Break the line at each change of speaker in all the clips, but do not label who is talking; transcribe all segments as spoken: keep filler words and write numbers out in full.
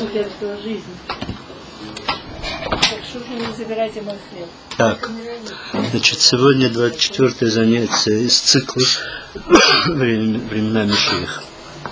удерживала жизнь. Так что же не забирайте мой хлеб?
Так, значит, сегодня двадцать четвёртое занятие из цикла «Времена Машиаха».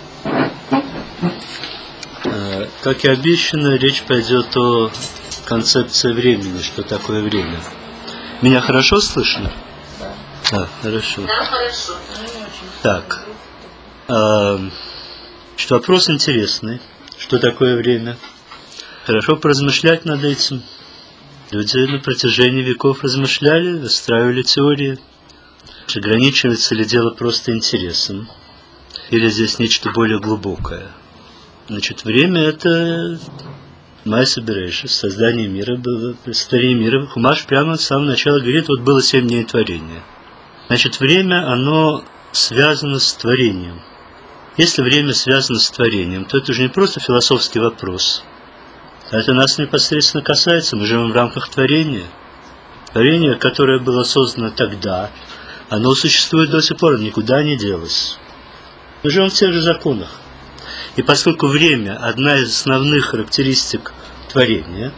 Как и обещано, речь пойдет о концепции времени, что такое время. Меня хорошо слышно?
Да.
Да, хорошо.
Да, хорошо.
Так, а, что вопрос интересный. Что такое время? Хорошо поразмышлять над этим. Люди на протяжении веков размышляли, выстраивали теории. Ограничивается ли дело просто интересом? Или здесь нечто более глубокое? Значит, время – это Майса Берешис, создание мира, было, сотворение мира. Хумаш прямо с самого начала говорит, вот было семь дней творения. Значит, время, оно связано с творением. Если время связано с творением, то это уже не просто философский вопрос. Это нас непосредственно касается, мы живем в рамках творения. Творение, которое было создано тогда, оно существует до сих пор, никуда не делось. Мы живем в тех же законах. И поскольку время – одна из основных характеристик творения,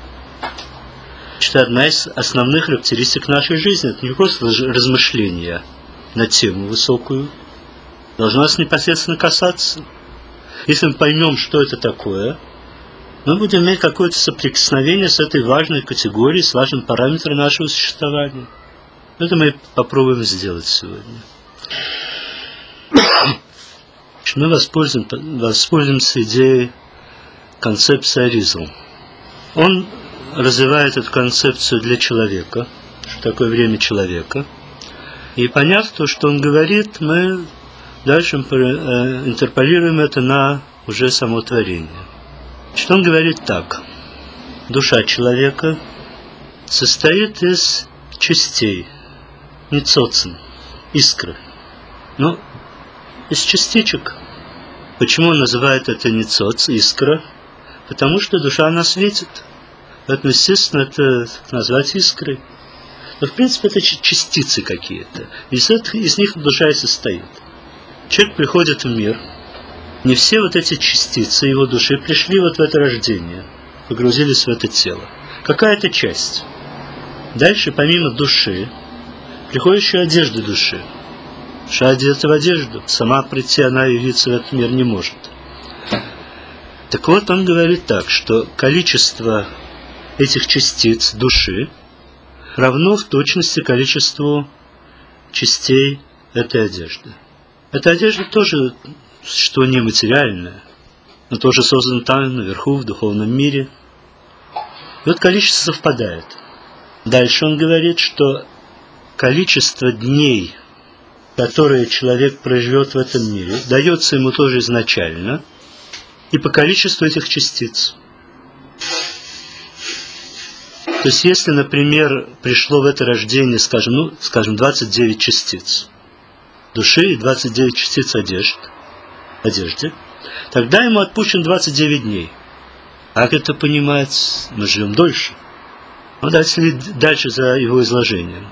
это одна из основных характеристик нашей жизни. Это не просто размышления на тему высокую, должно нас непосредственно касаться. Если мы поймем, что это такое, мы будем иметь какое-то соприкосновение с этой важной категорией, с важным параметром нашего существования. Это мы попробуем сделать сегодня. Мы воспользуемся, воспользуемся идеей концепции Аризал. Он развивает эту концепцию для человека, что такое время человека. И поняв то, что он говорит, мы дальше интерполируем это на уже само творение. Что он говорит так. Душа человека состоит из частей, ницоцин, искры. Ну, из частичек. Почему он называет это ницоц, искра? Потому что душа, она светит. Поэтому, естественно, это назвать искрой. Но, в принципе, это частицы какие-то. Из, этих, из них душа и состоит. Человек приходит в мир. Не все вот эти частицы его души пришли вот в это рождение, погрузились в это тело. Какая-то часть. Дальше, помимо души, приходит еще одежда души. Душа одета в одежду. Сама прийти, она явиться в этот мир не может. Так вот, он говорит так, что количество этих частиц души равно в точности количеству частей этой одежды. Эта одежда тоже существо нематериальное, но тоже создано там, наверху, в духовном мире. И вот количество совпадает. Дальше он говорит, что количество дней, которые человек проживет в этом мире, дается ему тоже изначально, и по количеству этих частиц. То есть, если, например, пришло в это рождение, скажем, ну, скажем, двадцать девять частиц души и двадцать девять частиц одежд, одежды, тогда ему отпущен двадцать девять дней. Как это понимать? Мы живем дольше. Ну, дальше, дальше за его изложением.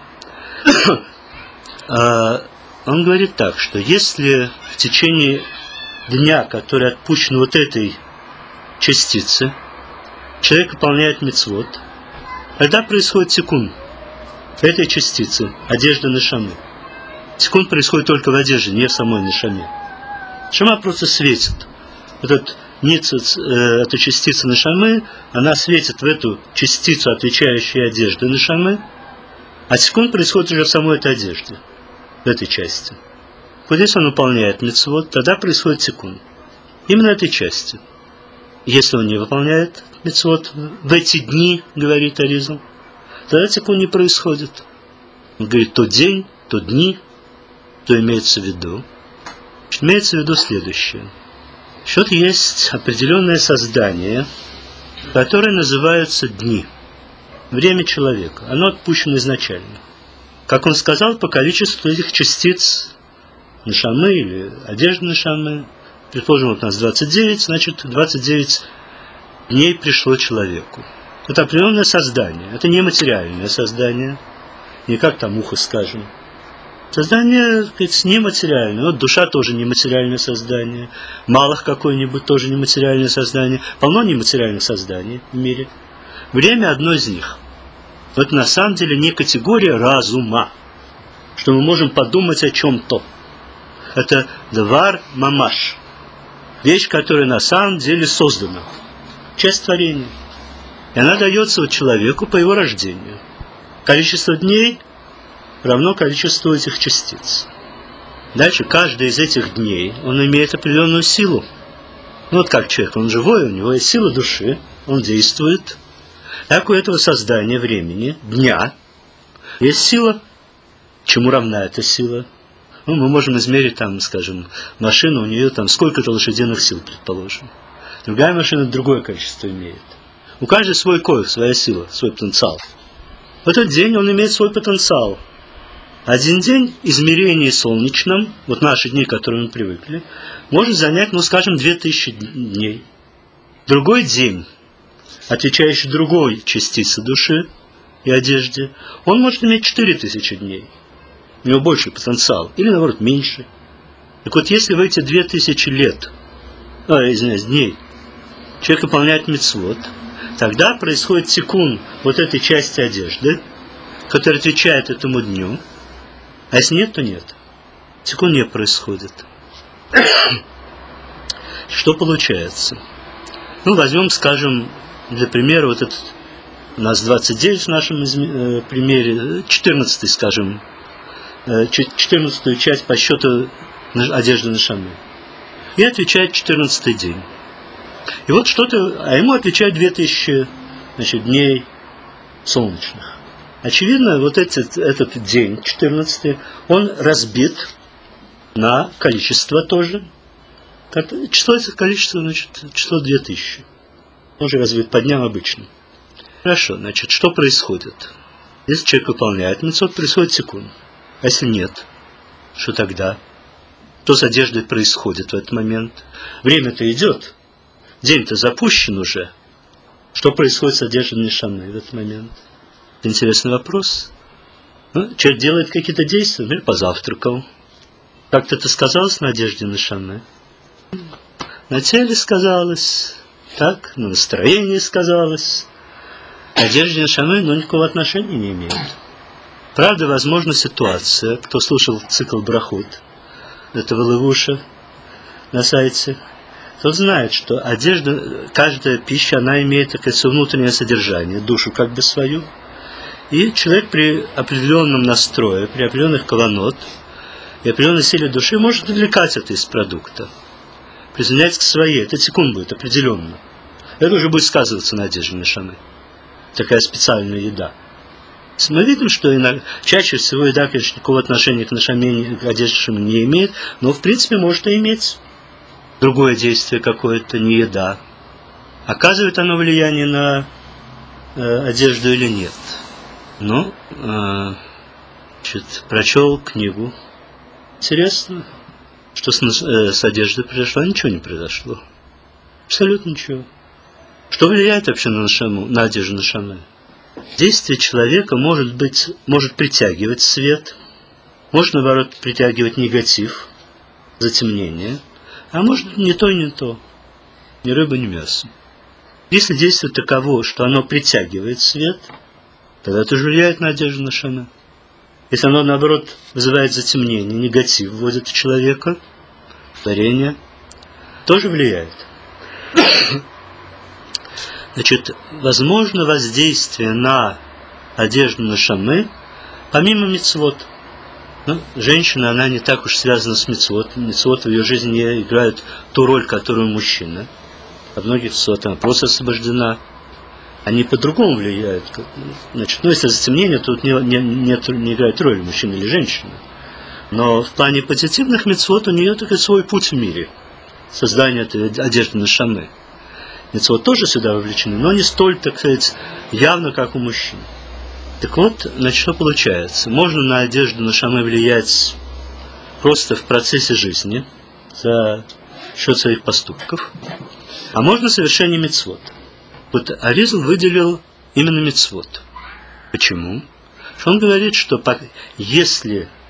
Он говорит так, что если в течение дня, который отпущен вот этой частице, человек выполняет мицвот, тогда происходит тикун этой частицы, одежда нешамы. Тикун происходит только в одежде, не в самой нешаме. Нешама просто светит. Этот ницец, э, эта частица нешамы, она светит в эту частицу, отвечающую одежде нешамы, а тикун происходит уже в самой этой одежде, в этой части. Вот здесь он выполняет мицвот, тогда происходит тикун. Именно этой части. Если он не выполняет мицвот в эти дни, говорит Аризал, тогда тикун не происходит. Он говорит, то день, то дни, то имеется в виду. Имеется в виду следующее. Что-то есть определенное создание, которое называется дни. Время человека. Оно отпущено изначально. Как он сказал, по количеству этих частиц нешамы или одежды нешамы, предположим, вот у нас двадцать девять, значит, двадцать девять дней пришло человеку. Это определенное создание. Это не материальное создание. Не как там ухо, скажем. Создание, так сказать, нематериальное. Вот душа тоже нематериальное создание. Малых какое-нибудь тоже нематериальное создание. Полно нематериальных созданий в мире. Время одно из них. Это на самом деле не категория разума, что мы можем подумать о чем-то. Это двар мамаш. Вещь, которая на самом деле создана. Часть творения. И она дается человеку по его рождению. Количество дней равно количеству этих частиц. Дальше, каждый из этих дней, он имеет определенную силу. Ну вот как человек, он живой, у него есть сила души, он действует. Так у этого создания времени, дня, есть сила. Чему равна эта сила? Ну, мы можем измерить, там, скажем, машину, у нее там сколько-то лошадиных сил, предположим. Другая машина другое количество имеет. У каждой свой коих, своя сила, свой потенциал. В этот день он имеет свой потенциал. Один день измерений солнечном, вот наши дни, к которым мы привыкли, может занять, ну, скажем, две тысячи дней. Другой день, отвечающий другой частице души и одежде, он может иметь четыре тысячи дней. У него больший потенциал, или, наоборот, меньше. Так вот, если в эти две тысячи лет, а, извиняюсь, дней, человек выполняет мицвот, тогда происходит тикун вот этой части одежды, которая отвечает этому дню. А если нет, то нет. Тикун не происходит. Что получается? Ну, возьмем, скажем, для примера, вот этот, у нас двадцать девять в нашем э, примере, четырнадцатый, скажем, э, четырнадцатую часть по счету одежды нешамы. И отвечает четырнадцатый день. И вот что-то, а ему отвечает две тысячи, значит, дней солнечных. Очевидно, вот этот, этот день, четырнадцатый, он разбит на количество тоже. Число это количество, значит, число две тысячи. Он же разбит по дням обычно. Хорошо, значит, что происходит? Если человек выполняет мицвот, происходит тикун. А если нет, что тогда? Что с одеждой происходит в этот момент? Время-то идет. День-то запущен уже. Что происходит с одеждой нешамы в этот момент? Это интересный вопрос. Ну, человек делает какие-то действия, например, позавтракал. Как-то это сказалось на одежде нешамы? На теле сказалось, так, на настроении сказалось. Одежда нешамы, но никакого отношения не имеет. Правда, возможна ситуация, кто слушал цикл брахот этого Левуша на сайте, тот знает, что одежда, каждая пища, она имеет, так сказать, внутреннее содержание, душу как бы свою. И человек при определенном настрое, при определенных каванот и определенной силе души может извлекать это из продукта, присоединять к своей. Это тикун будет определенно. Это уже будет сказываться на одежде нешамы. Такая специальная еда. Мы видим, что иногда, чаще всего еда, конечно, никакого отношения к нешаме, к одежде нешамы не имеет, но в принципе может и иметь другое действие какое-то, не еда. Оказывает оно влияние на э, одежду или нет? Ну, э, значит, прочел книгу. Интересно, что с, э, с одеждой произошло? Ничего не произошло. Абсолютно ничего. Что влияет вообще на, нешаму, на одежду нешамы? Действие человека может быть, может притягивать свет, может, наоборот, притягивать негатив, затемнение, а может не то и не то, ни рыба, ни мясо. Если действие таково, что оно притягивает свет, тогда это же влияет на одежду нешамы. Если оно, наоборот, вызывает затемнение, негатив вводит в человека, творение, тоже влияет. Значит, возможно воздействие на одежду нешамы, помимо мицвот. Ну, женщина, она не так уж связана с мицвот. Мицвот в ее жизни не играют ту роль, которую мужчина. От многих мицвот она просто освобождена. Они по-другому влияют. Значит, ну, если затемнение, то тут не, не, не, не играет роль мужчина или женщина. Но в плане позитивных мицвот у нее такой свой путь в мире. Создание этой одежды нешамы. Мицвот тоже сюда вовлечены, но не столь, так сказать, явно, как у мужчин. Так вот, значит, что получается? Можно на одежду нешамы влиять просто в процессе жизни, за счет своих поступков, а можно совершение мицвот. Вот Аризл выделил именно мицвот. Почему? Что он говорит, что если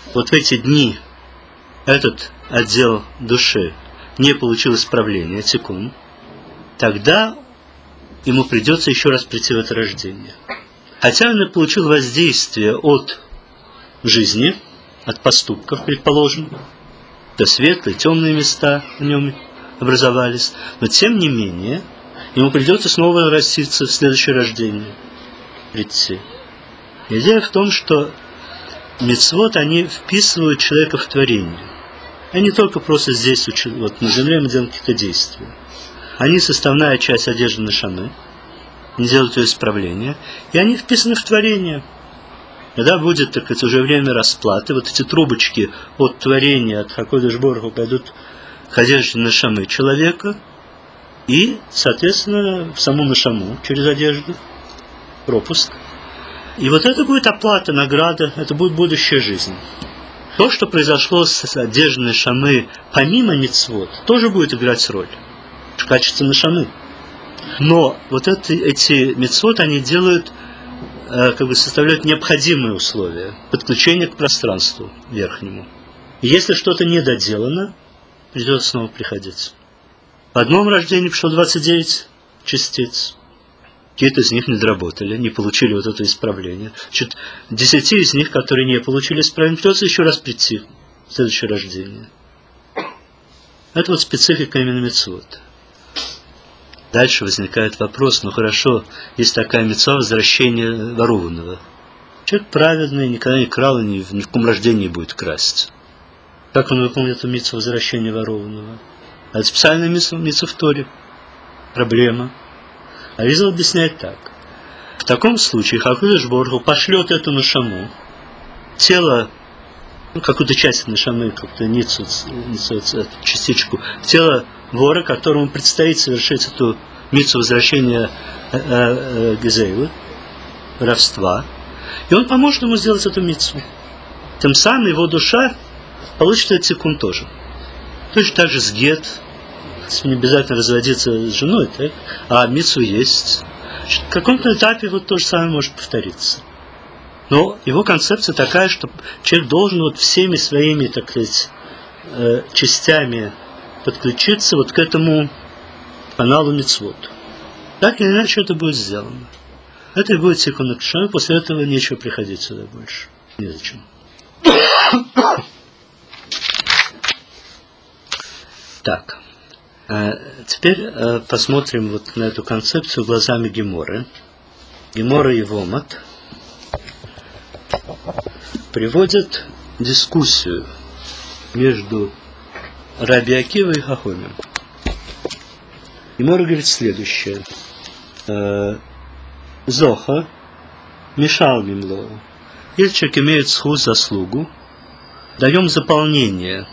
вот в эти дни этот отдел души не получил исправления, тикун, тогда ему придется еще раз прийти в это рождение. Хотя он и получил воздействие от жизни, от поступков, предположим, то светлые, темные места в нем образовались, но тем не менее ему придется снова раститься в следующее рождение, прийти. Идея в том, что мицвот, они вписывают человека в творение. Они не только просто здесь, вот на земле мы делаем какие-то действия. Они составная часть одежды нешамы, они делают ее исправление, и они вписаны в творение. Когда будет, так сказать, уже время расплаты, вот эти трубочки от творения, от Хакодеш Боруху пойдут к одежде нешамы человека, и, соответственно, в саму нешаму через одежду, пропуск. И вот это будет оплата, награда, это будет будущая жизнь. То, что произошло с одеждой нешамы, помимо мицвот, тоже будет играть роль в качестве нешамы. Но вот это, эти мицвот, они делают, э, как бы составляют необходимые условия подключения к пространству верхнему. И если что-то не доделано, придется снова приходить. В одном рождении пришло двадцать девять частиц. Какие-то из них не доработали, не получили вот это исправление. Значит, десяти из них, которые не получили исправление, придется еще раз прийти в следующее рождение. Это вот специфика именно мицвот. Дальше возникает вопрос, ну хорошо, есть такая мицва возвращения ворованного. Человек праведный, никогда не крал и ни в, ни в каком рождении будет красть. Как он выполнит эту мицву возвращения ворованного? Это специальная мицва, мицва в Торе. Проблема. А Ризал объясняет так. В таком случае Хакодеш Боруху пошлет эту нешаму, тело, ну, какую-то часть нешамы, какую-то ницу, ницу, эту частичку, тело вора, которому предстоит совершить эту мицву возвращения э, э, Гезейлы, воровства, и он поможет ему сделать эту мицву. Тем самым его душа получит этот секунд тоже. Точно так же с гет. Не обязательно разводиться с женой, так? А мицву есть. В каком-то этапе вот то же самое может повториться. Но его концепция такая, что человек должен вот всеми своими, так сказать, э, частями подключиться вот к этому каналу мицвот. Так или иначе это будет сделано. Это и будет секунда к шаме, после этого нечего приходить сюда больше. Незачем. Так. Теперь посмотрим вот на эту концепцию глазами Геморы. Гемора и Вомат приводят дискуссию между Раби Акивой и Хахомим. Гемора говорит следующее. Зоха мешал мимло. Если человек имеет сху заслугу, даем заполнение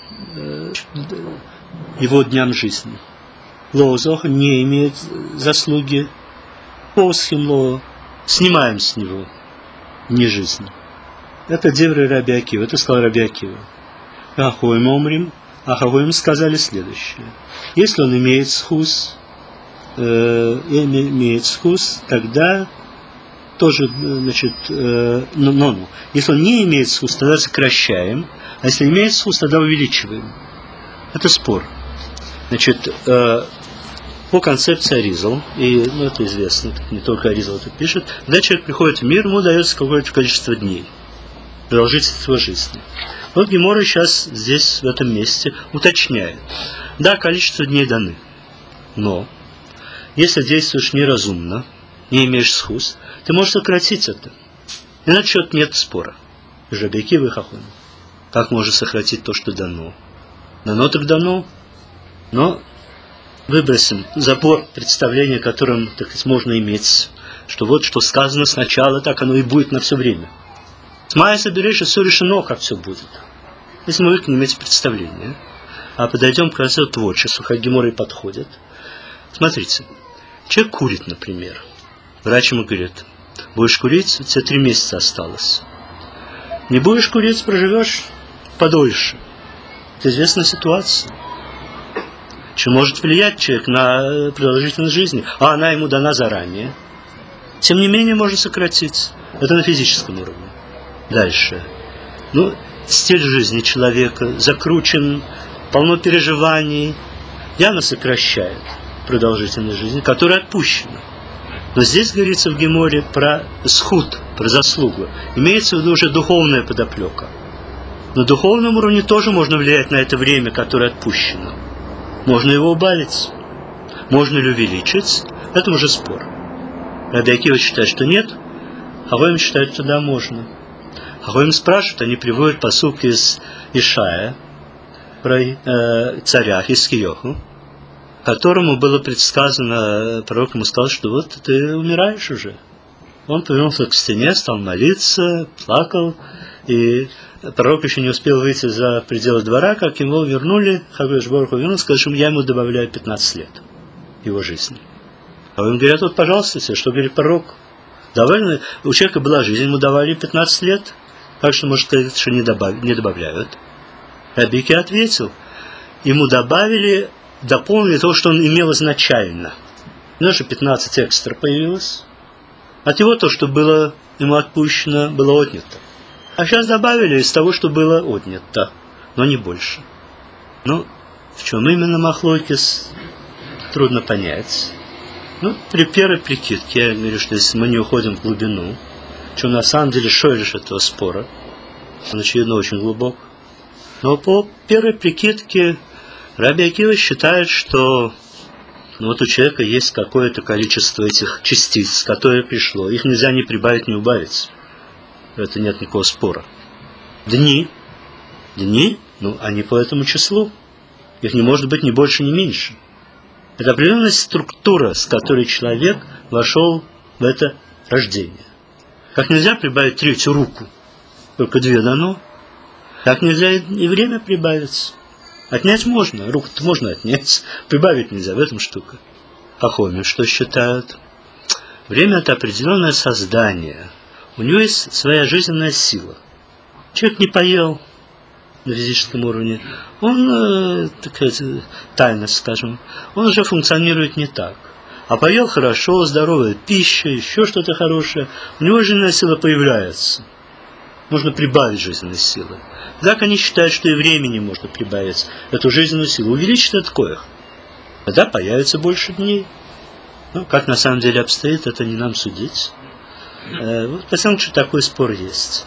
его дням жизни. Лозох не имеет заслуги, посхим ло, снимаем с него не жизнь. Это девры Раби Акива, это слова Раби Акива. Ахоим омрим, Ахоим сказали следующее. Если он имеет схус, э, имеет схус, тогда тоже, значит, э, ну, ну, ну. Если он не имеет схус, тогда сокращаем, а если имеет схус, тогда увеличиваем. Это спор. Значит, э, по концепции Аризал, и ну, это известно, не только Аризал это пишет, когда человек приходит в мир, ему дается какое-то количество дней, продолжительность его жизни. Вот Гемора сейчас здесь, в этом месте, уточняет. Да, количество дней даны, но если действуешь неразумно, не имеешь схус, ты можешь сократить это. И на счет нет спора. Раби Акива и Хахомим. Как можно сократить то, что дано? Дано так дано. Но выбросим забор представления, которым, так сказать, можно иметь, что вот что сказано сначала, так оно и будет на все время. С мая соберешь, и все решено, как все будет. Если мы выкинем эти представления, а подойдем к концу творчеству, как Гемора и подходит. Смотрите, человек курит, например. Врач ему говорит, будешь курить, у тебя три месяца осталось. Не будешь курить, проживешь подольше. Это известная ситуация. Что может влиять человек на продолжительность жизни, а она ему дана заранее. Тем не менее, можно сократить. Это на физическом уровне. Дальше. Ну, стиль жизни человека закручен, полно переживаний, явно сокращает продолжительность жизни, которая отпущена. Но здесь говорится в Геморе про схуд, про заслугу. Имеется в виду уже духовная подоплека. На духовном уровне тоже можно влиять на это время, которое отпущено. Можно его убавить, можно ли увеличить, это уже спор. Раби Акива считает, что нет, Хахоим считает, что да, можно. Хахоим спрашивают, они приводят пасук из Ишая про э, царя Хискиёху, которому было предсказано, пророк ему сказал, что вот ты умираешь уже. Он повернулся к стене, стал молиться, плакал, и пророк еще не успел выйти за пределы двора, как его вернули, Хакодеш Барух Ху вернул, сказал, что я ему добавляю пятнадцать лет его жизни. А он говорит, вот, пожалуйста, что говорит пророк, довольно, у человека была жизнь, ему давали пятнадцать лет, как же может сказать, что не, добав, не добавляют? Раби Акива ответил, ему добавили, дополнили то, что он имел изначально. У него же пятнадцать экстра появилось. От него то, что было ему отпущено, было отнято. А сейчас добавили из того, что было отнято, но не больше. Ну, в чем именно махлокис, трудно понять. Ну, при первой прикидке, я говорю, что если мы не уходим в глубину, что на самом деле шориш этого спора, он, очевидно, очень глубок. Но по первой прикидке Раби Акива считает, что ну, вот у человека есть какое-то количество этих частиц, которое пришло. Их нельзя ни прибавить, ни убавить. Это нет никакого спора. Дни. Дни, ну, они по этому числу. Их не может быть ни больше, ни меньше. Это определенная структура, с которой человек вошел в это рождение. Как нельзя прибавить третью руку, только две дано. Так нельзя и время прибавить. Отнять можно, руку-то можно отнять, прибавить нельзя, в этом штука. Хахоми что считают? Время – это определенное создание. У него есть своя жизненная сила. Человек не поел на физическом уровне, он, э, такая тайна, скажем, он уже функционирует не так. А поел хорошо, здоровая пища, еще что-то хорошее, у него жизненная сила появляется. Можно прибавить жизненной силы. Так они считают, что и времени можно прибавить эту жизненную силу, увеличить этот коэх. Тогда появится больше дней. Ну, как на самом деле обстоит, это не нам судить. Э, вот, потому что такой спор есть.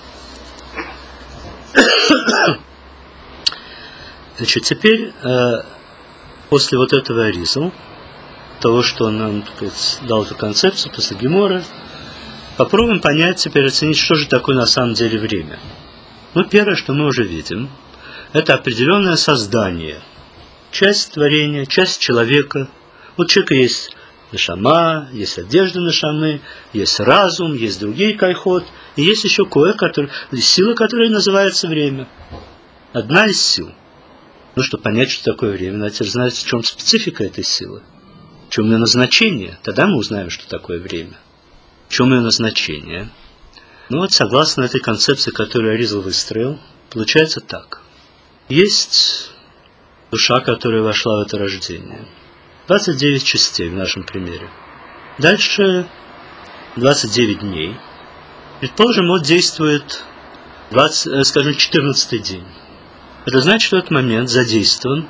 Значит, теперь, э, после вот этого Аризал, того, что он нам, так сказать, дал эту концепцию, после Гемора, попробуем понять, теперь оценить, что же такое на самом деле время. Ну, первое, что мы уже видим, это определенное создание. Часть творения, часть человека. Вот у человека есть нешама, есть одежда нешамы, есть разум, есть другие кайхот, и есть еще кое, который, сила, которая называется время. Одна из сил. Ну, чтобы понять, что такое время, надо знать, в чем специфика этой силы, в чем ее назначение. Тогда мы узнаем, что такое время. В чем ее назначение? Ну вот, согласно этой концепции, которую Аризал выстроил, получается так. Есть душа, которая вошла в это рождение. двадцать девять частей в нашем примере. Дальше двадцать девять дней. Предположим, вот действует двадцать, скажем, четырнадцатый день. Это значит, что в этот момент задействован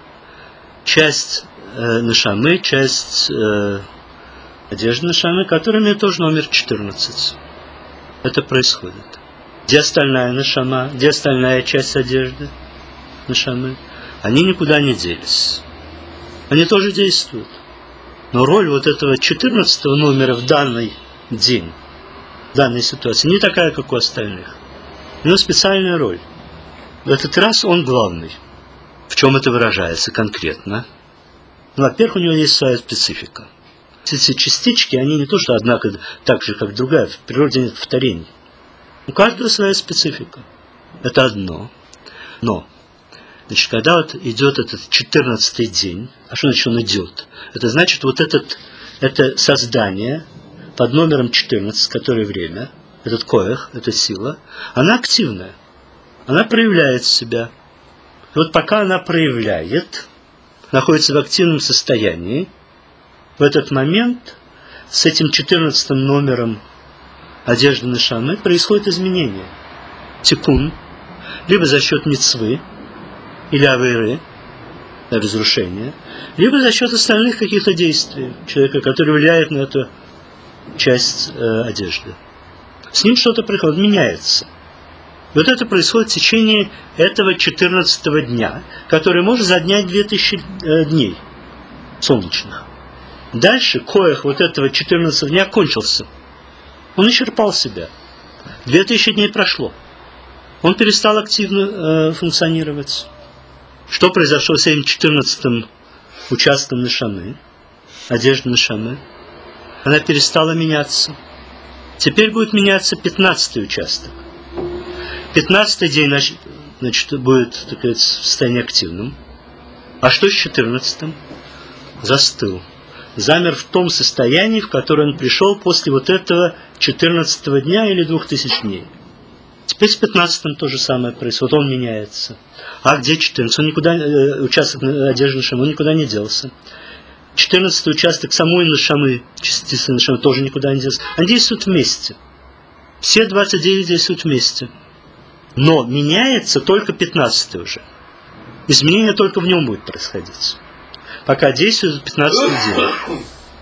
часть э, нешамы, часть э, одежды нешамы, которая имеет тоже номер четырнадцать. Это происходит. Где остальная нешама, где остальная часть одежды нешамы? Они никуда не делись. Они тоже действуют. Но роль вот этого четырнадцатого номера в данный день, в данной ситуации, не такая, как у остальных. У него специальная роль. В этот раз он главный. В чем это выражается конкретно? Ну, во-первых, у него есть своя специфика. Эти частички, они не то, что одна так же, как другая, в природе нет повторений. У каждого своя специфика. Это одно. Но, значит, когда вот идет этот четырнадцатый день, а что значит он идет? Это значит, вот этот, это создание под номером четырнадцать, которое время, этот коэх, эта сила, она активная. Она проявляет себя. И вот пока она проявляет, находится в активном состоянии, в этот момент с этим четырнадцатым номером одежды нешамы происходит изменение. Тикун. либо за счет мицвы или авейры, разрушения, либо за счет остальных каких-то действий человека, который влияет на эту часть э, одежды. С ним что-то приходит, меняется. Вот это происходит в течение этого четырнадцатого дня, который может занять две тысячи э, дней солнечных. Дальше коэх вот этого четырнадцатого дня кончился. Он исчерпал себя. Две тысячи дней прошло. Он перестал активно э, функционировать. Что произошло с этим четырнадцатым участком нешамы, одежды нешамы? Она перестала меняться. Теперь будет меняться пятнадцатый участок. пятнадцатый день, значит, значит, будет, так сказать, в состоянии активном. А что с четырнадцатым? Застыл. Замер в том состоянии, в которое он пришел после вот этого четырнадцатого дня или двух тысяч дней. Теперь с пятнадцатым то же самое происходит, он меняется. А где четырнадцатый? Он никуда, э, участок одежды нешамы, он никуда не делся. четырнадцатый участок самой нешамы, частицы нешамы, тоже никуда не делся. Они действуют вместе. Все двадцать девять действуют вместе. Но меняется только пятнадцатый уже. Изменение только в нем будет происходить. Пока действует пятнадцатый день.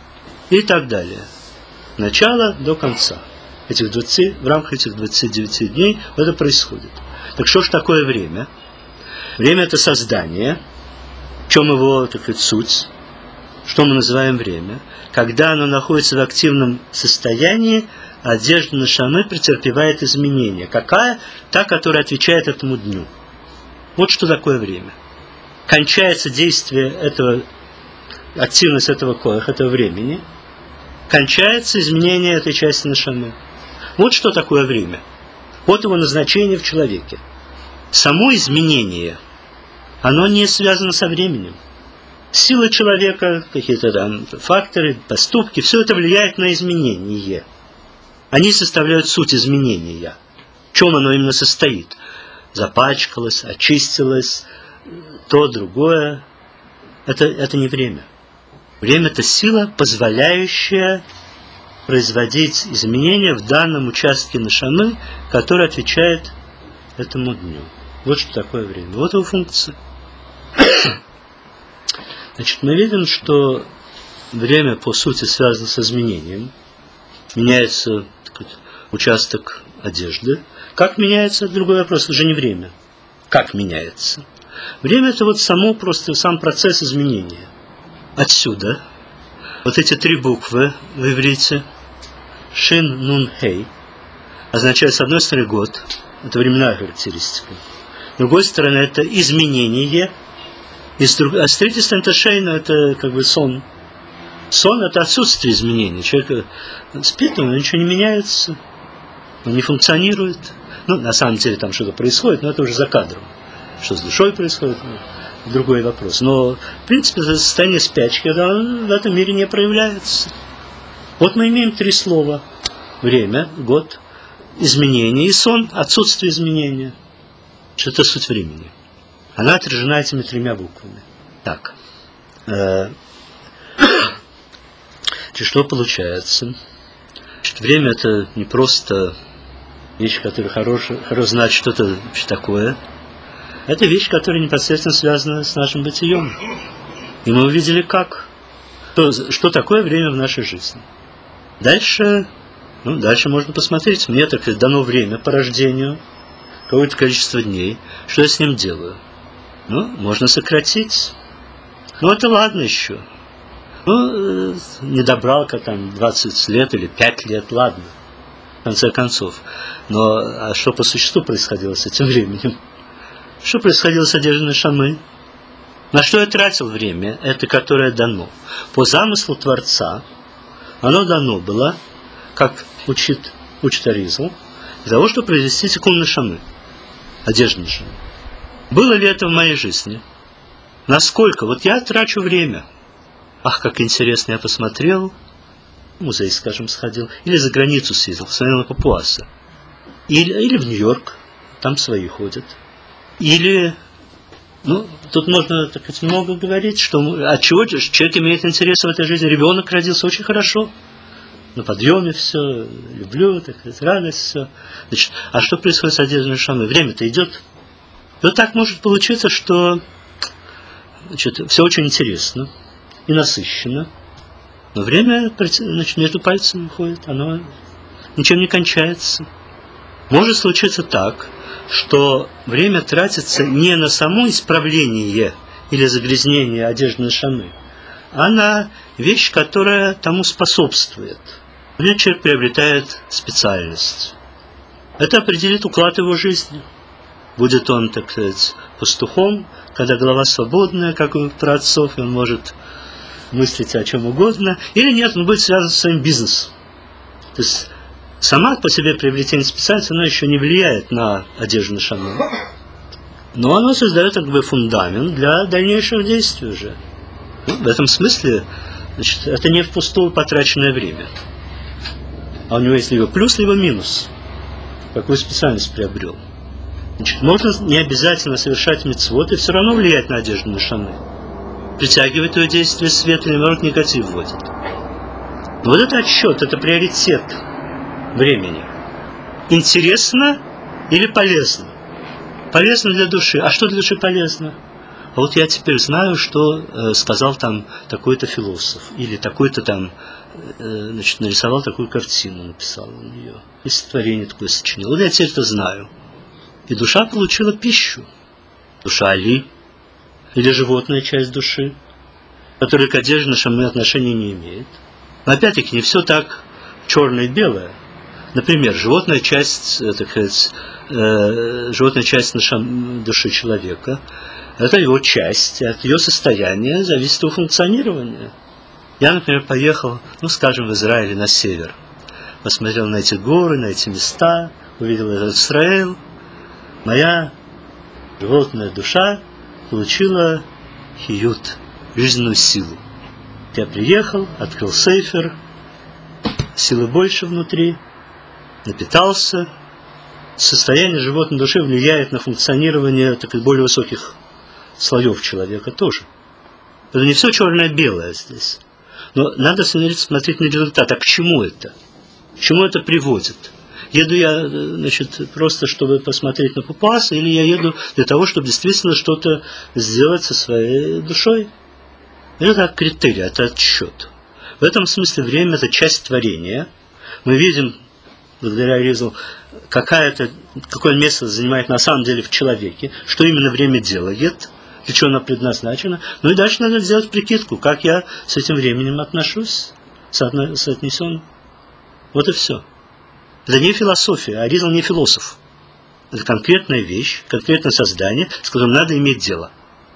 И так далее. Начало до конца. Этих двадцати, в рамках этих двадцати девяти дней это происходит. Так что же такое время? Время – это создание. В чем его, так сказать, суть? Что мы называем время? Когда оно находится в активном состоянии, одежда нешамы претерпевает изменения. Какая? Та, которая отвечает этому дню. Вот что такое время. Кончается действие этого, активность этого коэх, этого времени. Кончается изменение этой части нешамы. Вот что такое время. Вот его назначение в человеке. Само изменение, оно не связано со временем. Сила человека, какие-то там факторы, поступки, все это влияет на изменение. Они составляют суть изменения. В чем оно именно состоит? Запачкалось, очистилось, то, другое. Это, это не время. Время – это сила, позволяющая производить изменения в данном участке нешамы, который отвечает этому дню. Вот что такое время. Вот его функция. Значит, мы видим, что время по сути связано с изменением. Меняется, так сказать, участок одежды. Как меняется, другой вопрос, это же не время. Как меняется? Время – это вот само просто, сам процесс изменения. Отсюда вот эти три буквы в иврите Шин, Нун, Хей означают, с одной стороны, год. Это временная характеристика. С другой стороны, это изменение. И с, друг... а с третьей стороны, это Шейн, это как бы сон. Сон – это отсутствие изменений. Человек спит, но ничего не меняется. Он не функционирует. Ну, на самом деле, там что-то происходит, но это уже за кадром. Что с душой происходит, ну, другой вопрос. Но, в принципе, состояние спячки, оно в этом мире не проявляется. Вот мы имеем три слова. Время, год, изменение и сон, отсутствие изменения. Что это суть времени. Она отражена этими тремя буквами. Так. Что получается? Значит, время – это не просто вещь, которая хорошая, хорошо знать что-то вообще такое. Это вещь, которая непосредственно связана с нашим бытием. И мы увидели, как. Что, что такое время в нашей жизни. Дальше, ну, дальше можно посмотреть. Мне так дано время по рождению, какое-то количество дней. Что я с ним делаю? Ну, можно сократить. Ну, это ладно еще. Ну, не добрал, как там двадцать лет или пять лет, ладно. В конце концов. Но а что по существу происходило с этим временем? Что происходило с одеждой нешамы? На что я тратил время, это которое дано? По замыслу Творца, оно дано было, как учит, учит Аризал, для того, чтобы произвести тикун нешамы, одежду нешамы. Было ли это в моей жизни? Насколько? Вот я трачу время. Ах, как интересно, я посмотрел, в музей, скажем, сходил, или за границу съездил, посмотрел на Папуаса, или, или в Нью-Йорк, там свои ходят. Или, ну, тут можно так сказать, много говорить, что от чего человек имеет интерес в этой жизни. Ребенок родился очень хорошо, на подъеме все, люблю, так сказать, радость, все. Значит, а что происходит с одеждой нешамы? Время-то идет, И вот так может получиться, что значит, все очень интересно и насыщенно, но время, значит, между пальцами ходит, оно ничем не кончается. Может случиться так, что время тратится не на само исправление или загрязнение одежды шаны, а на вещь, которая тому способствует. У него человек приобретает специальность. Это определит уклад его жизни. Будет он, так сказать, пастухом, когда голова свободная, как у праотцов, и он может мыслить о чем угодно, или нет, он будет связан со своим бизнесом. То есть сама по себе приобретение специальности, она еще не влияет на одежду шану, но она создает как бы фундамент для дальнейших действий уже. Ну, в этом смысле, значит, это не впустую потраченное время. А у него есть либо плюс, либо минус. Какую специальность приобрел. Значит, можно не обязательно совершать мицвот и все равно влиять на одежду шаны. Притягивает ее действие свет или, наоборот, негатив вводит. Но вот это отсчет, это приоритет времени. Интересно или полезно? Полезно для души. А что для души полезно? А вот я теперь знаю, что э, сказал там такой-то философ. Или такой-то там э, значит, нарисовал такую картину, написал он ее. И стихотворение такое сочинил. Вот я теперь это знаю. И душа получила пищу. Душа Али. Или животная часть души, которая к одежде нашему отношения не имеет. Но опять-таки не все так черное и белое. Например, животная часть, так сказать, э, животная часть нашей души человека, это его часть, от ее состояния зависит его функционирование. Я, например, поехал, ну, скажем, в Израиль на север, посмотрел на эти горы, на эти места, увидел этот Израиль. Моя животная душа получила хиют, жизненную силу. Я приехал, открыл сейфер, силы больше внутри, напитался. Состояние животной души влияет на функционирование так, более высоких слоев человека тоже. Это не все черное-белое здесь. Но надо смотреть на результат. А к чему это? К чему это приводит? Еду я, значит, просто чтобы посмотреть на папуаса, или я еду для того, чтобы действительно что-то сделать со своей душой? Это критерий, это отсчет. В этом смысле время – это часть творения. Мы видим, благодаря Ризу, какое-то место занимает на самом деле в человеке, что именно время делает, для чего оно предназначено. Ну и дальше надо сделать прикидку, как я с этим временем отношусь, соотнесен. Вот и все. Это не философия, а Ризл не философ. Это конкретная вещь, конкретное создание, с которым надо иметь дело.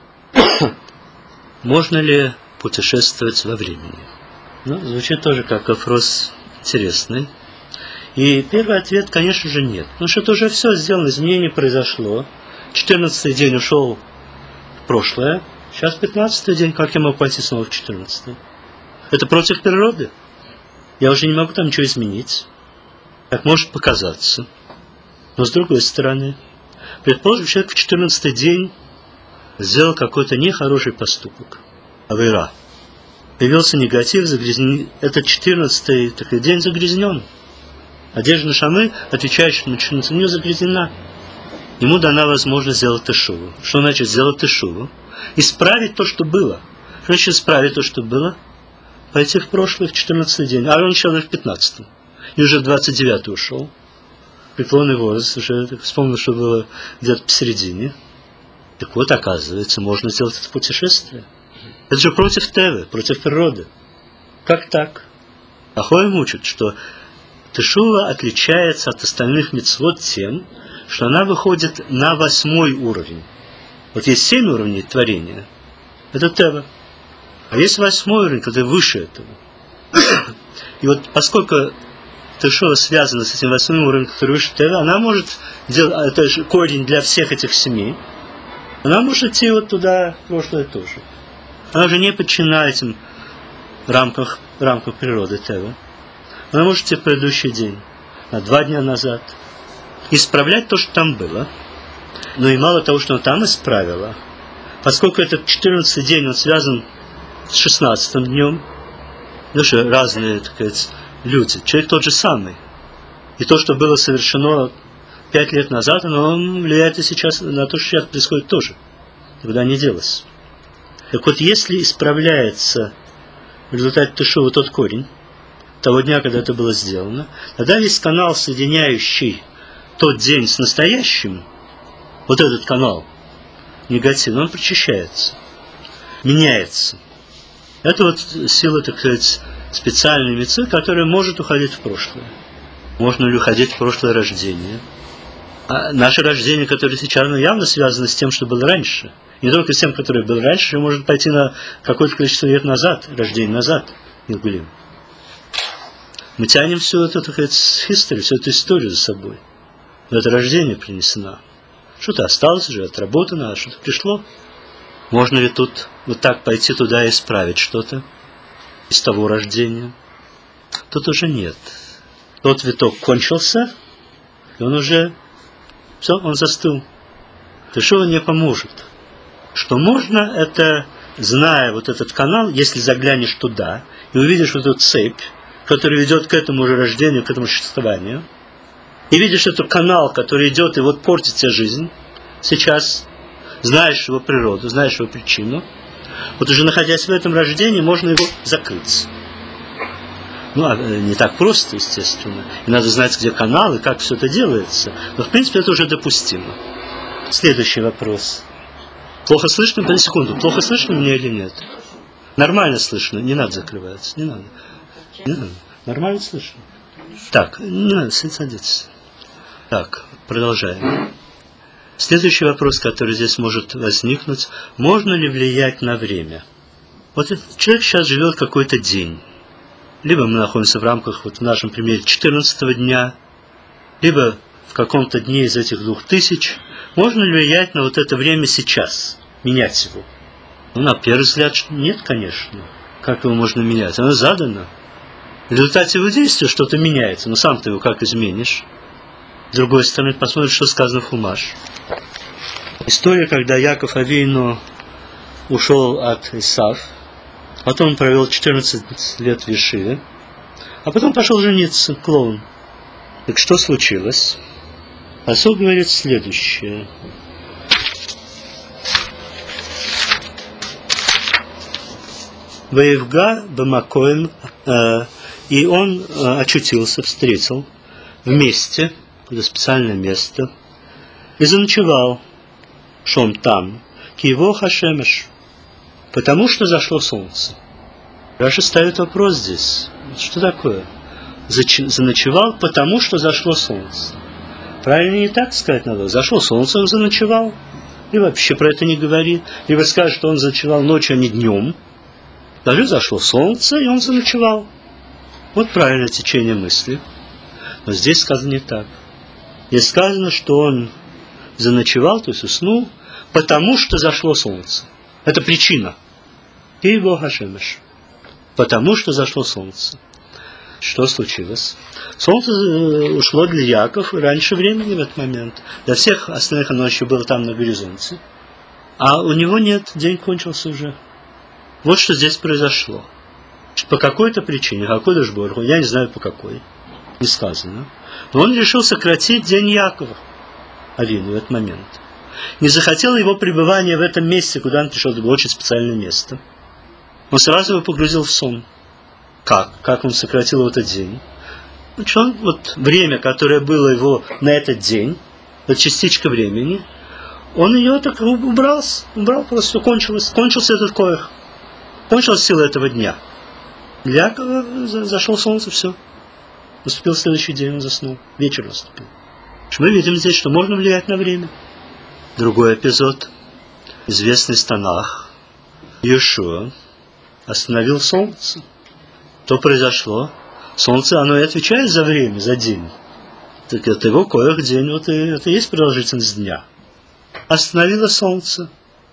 Можно ли путешествовать во времени? Ну, звучит тоже как вопрос интересный. И первый ответ, конечно же, нет. Потому что это уже все сделано, изменение произошло. четырнадцатый день ушел в прошлое. Сейчас пятнадцатый день, как я могу пойти снова в четырнадцатый? Это против природы. Я уже не могу там ничего изменить. Как может показаться. Но с другой стороны, предположим, человек в четырнадцатый день сделал какой-то нехороший поступок. Авейра. Появился негатив, загрязнен... Этот четырнадцатый такой день загрязнен. Одежда Шамы, отвечающая на четырнадцатый, у нее загрязнена. Ему дана возможность сделать тешуву. Что значит сделать тешуву? Исправить то, что было. Что значит исправить то, что было? Пойти в прошлое, в четырнадцатый день. А он еще в пятнадцатом. И уже в двадцать девятый ушел. Преклонный возраст, уже вспомнил, что было где-то посередине. Так вот, оказывается, можно сделать это путешествие. Это же против Тевы, против природы. Как так? Ахоим учит, что тешува отличается от остальных мицвот тем, что она выходит на восьмой уровень. Вот есть семь уровней творения. Это Тева. А есть восьмой уровень, который выше этого. И вот поскольку тешува связана с этим восьмым уровнем, который выше Тева, она может делать, это же корень для всех этих семи, она может идти вот туда, в прошлое тоже. Она уже не подчинена этим рамкам, рамкам природы Тева. Она может идти в предыдущий день, на два дня назад, исправлять то, что там было. Но и мало того, что она там исправила, поскольку этот четырнадцатый день, он связан с шестнадцатым днем, ну что, разные, так сказать, люди, человек тот же самый. И то, что было совершено пять лет назад, но влияет и сейчас на то, что сейчас происходит тоже. Никуда не делось. Так вот, если исправляется в результате тушева тот корень, того дня, когда это было сделано, тогда весь канал, соединяющий тот день с настоящим, вот этот канал негативный, он прочищается, меняется. Это вот сила, так сказать, специальной мицвы, которая может уходить в прошлое. Можно ли уходить в прошлое рождение? А наше рождение, которое сейчас, оно явно связано с тем, что было раньше. Не только с тем, которое было раньше, может пойти на какое-то количество лет назад, рождение назад, Гилгулим. Мы тянем всю эту, так сказать, history, всю эту историю за собой. Но это рождение принесено. Что-то осталось уже, отработано, а что-то пришло. Можно ли тут вот так пойти туда и исправить что-то из того рождения? Тут уже нет. Тот виток кончился, и он уже, все, он застыл. Тушева не поможет. Что можно, это, зная вот этот канал, если заглянешь туда и увидишь вот эту цепь, который ведет к этому же рождению, к этому существованию, и видишь этот канал, который идет и вот портит тебе жизнь, сейчас знаешь его природу, знаешь его причину, вот уже находясь в этом рождении, можно его закрыть. Ну, а не так просто, естественно. И надо знать, где канал и как все это делается. Но, в принципе, это уже допустимо. Следующий вопрос. Плохо слышно? Подожди секунду. Плохо слышно мне или нет? Нормально слышно. Не надо закрываться. Не надо. Не надо. Нормально слышно. Так, не надо садиться. Так, продолжаем. Следующий вопрос, который здесь может возникнуть. Можно ли влиять на время? Вот человек сейчас живет какой-то день. Либо мы находимся в рамках, вот в нашем примере, четырнадцатого дня, либо в каком-то дне из этих двух тысяч. Можно ли влиять на вот это время сейчас? Менять его? Ну, на первый взгляд, нет, конечно. Как его можно менять? Оно задано. В результате его действия что-то меняется, но сам ты его как изменишь? С другой стороны, посмотрим, что сказано в Хумаш. История, когда Яков Авину ушел от Исав, потом он провел четырнадцать лет в Ешиве, а потом пошел жениться, клоун. Так что случилось? Пасук говорит следующее. Ваевга Бамакоем, э, и он э, очутился, встретил в месте, это специальное место, и заночевал шом там, киево хашемеш, потому что зашло солнце. Раша ставит вопрос здесь. Что такое? Зач- заночевал, потому что зашло солнце. Правильно не так сказать надо. Зашло солнце, он заночевал. И вообще про это не говорит. Либо скажет, что он заночевал ночью, а не днем. Даже зашло солнце, и он заночевал. Вот правильное течение мысли. Но здесь сказано не так. Здесь сказано, что он заночевал, то есть уснул, потому что зашло солнце. Это причина. И Бога Шемеш. Потому что зашло солнце. Что случилось? Солнце ушло для Якова раньше времени в этот момент. Для всех остальных оно еще было там на горизонте. А у него нет, день кончился уже. Вот что здесь произошло. По какой-то причине, какой даже Бог, я не знаю по какой, не сказано. Но он решил сократить день Якова, Авину, в этот момент. Не захотел его пребывания в этом месте, куда он пришел, это было очень специальное место. Он сразу его погрузил в сон. Как? Как он сократил этот день? Значит, он, вот время, которое было его на этот день, вот частичка времени, он ее так убрал, убрал, просто все кончилось, кончился этот коэх. Кончилась сила этого дня. Для Якова зашел солнце, все. Наступил следующий день, он заснул. Вечер наступил. Мы видим здесь, что можно влиять на время. Другой эпизод. Известный в Танах. Иешуа остановил солнце. Что произошло? Солнце, оно и отвечает за время, за день. Так это его коэх день, вот и это и есть продолжительность дня. Остановило солнце.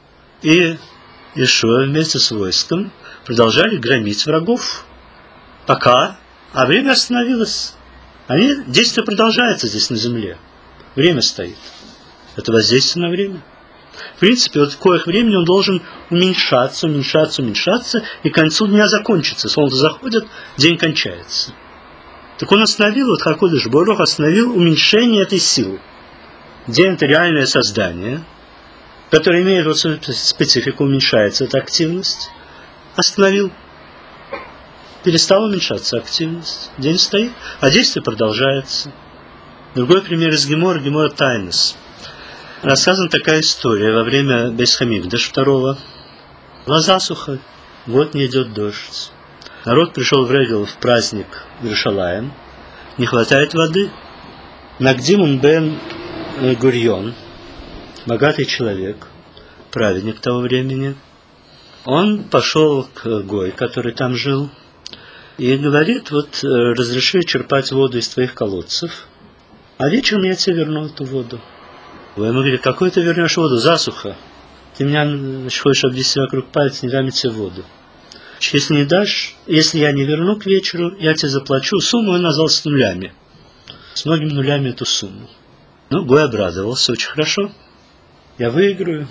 И Иешуа вместе с войском продолжали громить врагов. Пока, а время остановилось. Они, действие продолжается здесь на земле. Время стоит. Это воздействие на время. В принципе, вот в коих времени он должен уменьшаться, уменьшаться, уменьшаться, и к концу дня закончится. Солнце заходит, день кончается. Так он остановил, вот Хакодыш Борух остановил уменьшение этой силы. День – это реальное создание, которое имеет вот свою специфику, уменьшается эта активность. Остановил. Перестала уменьшаться активность. День стоит, а действие продолжается. Другой пример из Гемора, Гемора Тайнес. Рассказана такая история во время Бейс Хамикдаш второго. Была засуха, год не идет дождь. Народ пришел в Регел в праздник Иерушалаим. Не хватает воды. Нагдимун бен Гурьон, богатый человек, праведник того времени, он пошел к Гой, который там жил, и говорит: вот разреши черпать воду из твоих колодцев, а вечером я тебе верну эту воду. Гой ему говорит: какой ты вернешь воду? Засуха. Ты меня значит, хочешь обвести вокруг пальца, не дам тебе воду. Если не дашь, если я не верну к вечеру, я тебе заплачу. Сумму он назвал с нулями. С многими нулями эту сумму. Ну, Гой обрадовался, очень хорошо. Я выиграю.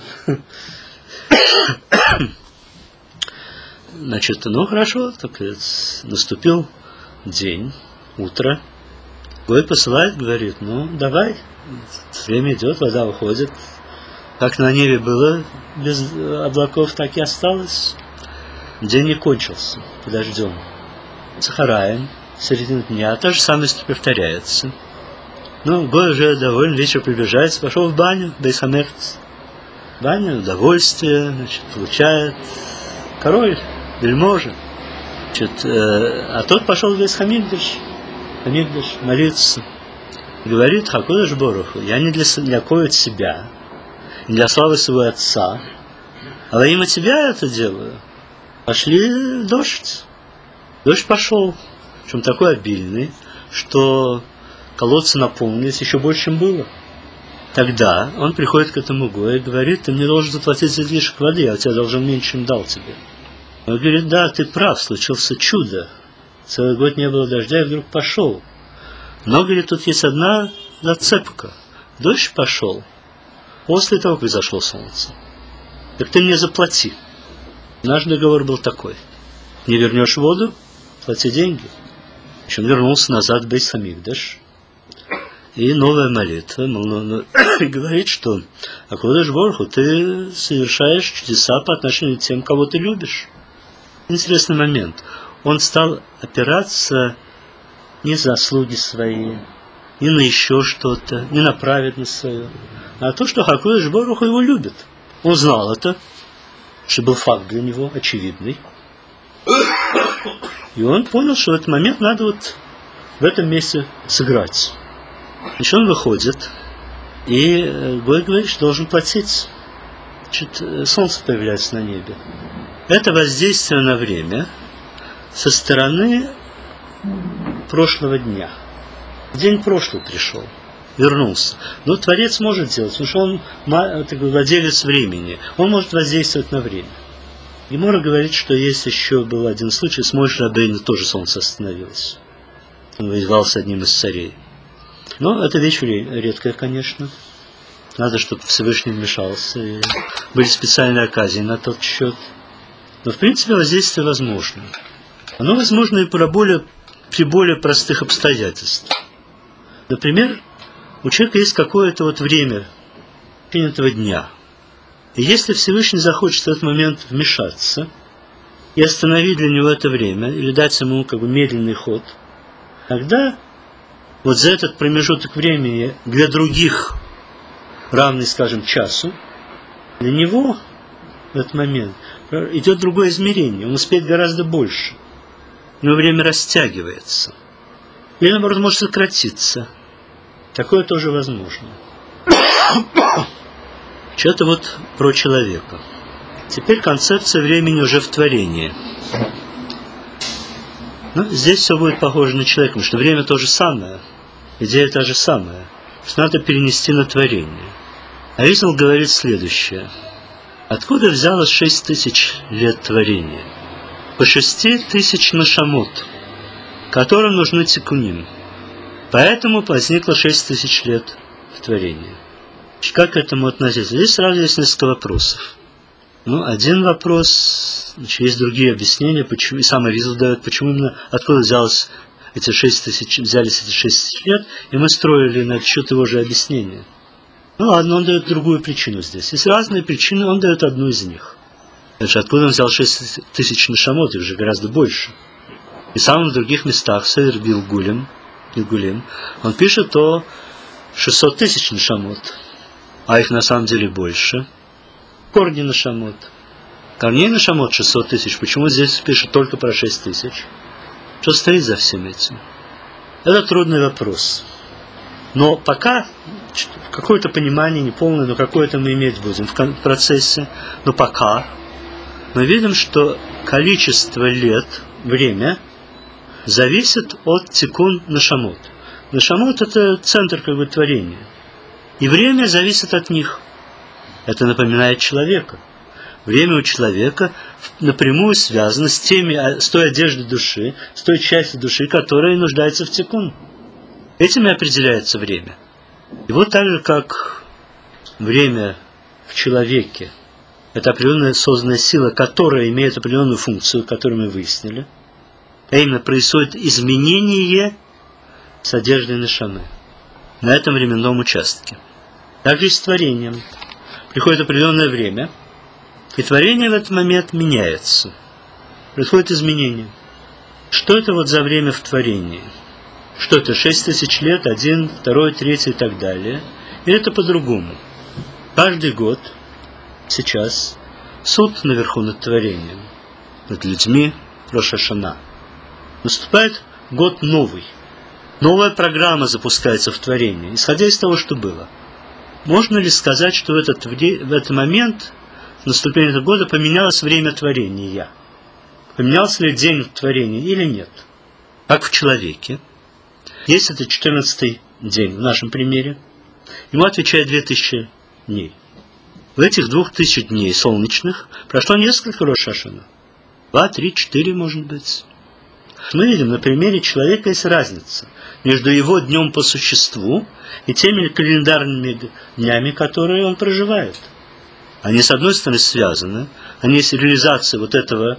Значит, ну хорошо, так наступил день, утро. Гой посылает, говорит: ну, давай, время идет, вода уходит. Как на небе было без облаков, так и осталось. День не кончился, подождем. Сахараем, середина дня, та же самость повторяется. Ну, Гой уже доволен, вечер приближается, пошел в баню, Бейс Хамикдаш. Баня, удовольствие, значит, получает. Король, вельможа. Значит, э, а тот пошел в Бейс Хамикдаш, Хамикдаш молиться. Говорит: Хакодеш Боруху, я не для, для кого-то себя, не для славы своего отца, а во имя тебя это делаю. Пошли дождь. Дождь пошел, причем такой обильный, что колодцы наполнились еще больше, чем было. Тогда он приходит к этому Гою и говорит: ты мне должен заплатить за излишек воды, я у тебя должен меньше, чем дал тебе. Он говорит: да, ты прав, случился чудо. Целый год не было дождя, и вдруг пошел. Но, говорит, тут есть одна зацепка. Дождь пошел после того, как взошло солнце. Так ты мне заплати. Наш договор был такой: не вернешь воду, плати деньги. Причем вернулся назад в Бейс Хамикдаш. И новая молитва говорит, что Акодеш Боруху, ты совершаешь чудеса по отношению к тем, кого ты любишь. Интересный момент. Он стал опираться не на заслуги свои, не на еще что-то, не на праведность свою, а на то, что Акодеш Боруху его любит. Он знал это, что был факт для него очевидный. И он понял, что в этот момент надо вот в этом месте сыграть. Значит, он выходит, и Гой говорит, что должен платить. Значит, солнце появляется на небе. Это воздействие на время со стороны прошлого дня. День прошлый пришел, вернулся. Но Творец может делать, потому что он такой владелец времени. Он может воздействовать на время. Гемора говорит, что есть еще был один случай, с Моше Рабейну тоже солнце остановилось. Он воевал с одним из царей. Но это вещь редкая, конечно. Надо, чтобы Всевышний вмешался. И были специальные оказии на тот счет. Но, в принципе, воздействие возможно. Оно возможно и при более, при более простых обстоятельствах. Например, у человека есть какое-то вот время в течение этого дня. И если Всевышний захочет в этот момент вмешаться и остановить для него это время, или дать ему как бы медленный ход, тогда вот за этот промежуток времени для других, равный, скажем, часу, для него в этот момент идет другое измерение, он успеет гораздо больше. У него время растягивается. Или, наоборот, может сократиться. Такое тоже возможно. Что-то вот про человека. Теперь концепция времени уже в творении. Ну, здесь все будет похоже на человека, потому что время то же самое, идея та же самая, что надо перенести на творение. Аризал говорит следующее. Откуда взялось шесть тысяч лет творения? По шести тысяч нашамот, которым нужны тикуним. Поэтому возникло шесть тысяч лет в творении. Как к этому относиться? Здесь сразу есть несколько вопросов. Ну, один вопрос, значит, есть другие объяснения, почему, и сам Аризал дает, почему именно, откуда взялось эти шесть тысяч, взялись эти шесть тысяч лет, и мы строили на этот счет его же объяснение. Ну ладно, он дает другую причину здесь. Есть разные причины, он дает одну из них. Значит, откуда он взял шесть тысяч нешамот, их же гораздо больше. И сам в других местах, Север Гилгулем, Гилгулем, он пишет о шестьсот тысяч нешамот, а их на самом деле больше. Корни нешамот. Корней нешамот шестьсот тысяч. Почему здесь пишет только про шесть тысяч? Что стоит за всем этим? Это трудный вопрос. Но пока какое-то понимание, неполное, но какое-то мы иметь будем в процессе. Но пока мы видим, что количество лет, время, зависит от тикун нешамот. Нешамот – это центр как бы творения. И время зависит от них. Это напоминает человека. Время у человека напрямую связано с, теми, с той одеждой души, с той частью души, которая нуждается в тикун. Этим и определяется время. И вот так же, как время в человеке – это определенная созданная сила, которая имеет определенную функцию, которую мы выяснили, а именно происходит изменение с одеждой нешамы на этом временном участке. Также и с творением. Приходит определенное время, и творение в этот момент меняется. Происходит изменение. Что это вот за время в творении? Что это? Шесть тысяч лет, один, второй, третий и так далее. Или это по-другому? Каждый год, сейчас, суд наверху над творением, над людьми, Рош ха-Шана. Наступает год новый. Новая программа запускается в творении, исходя из того, что было. Можно ли сказать, что в этот, в этот момент, в наступлении этого года, поменялось время творения? Поменялся ли день творения или нет? Как в человеке. Есть это четырнадцатый день в нашем примере. Ему отвечает две тысячи дней. В этих двух тысяч дней солнечных прошло несколько Рош ха-Шана. Два, три, четыре, может быть. Мы видим, на примере человека есть разница между его днем по существу и теми календарными днями, которые он проживает. Они, с одной стороны, связаны, они есть реализация вот этого,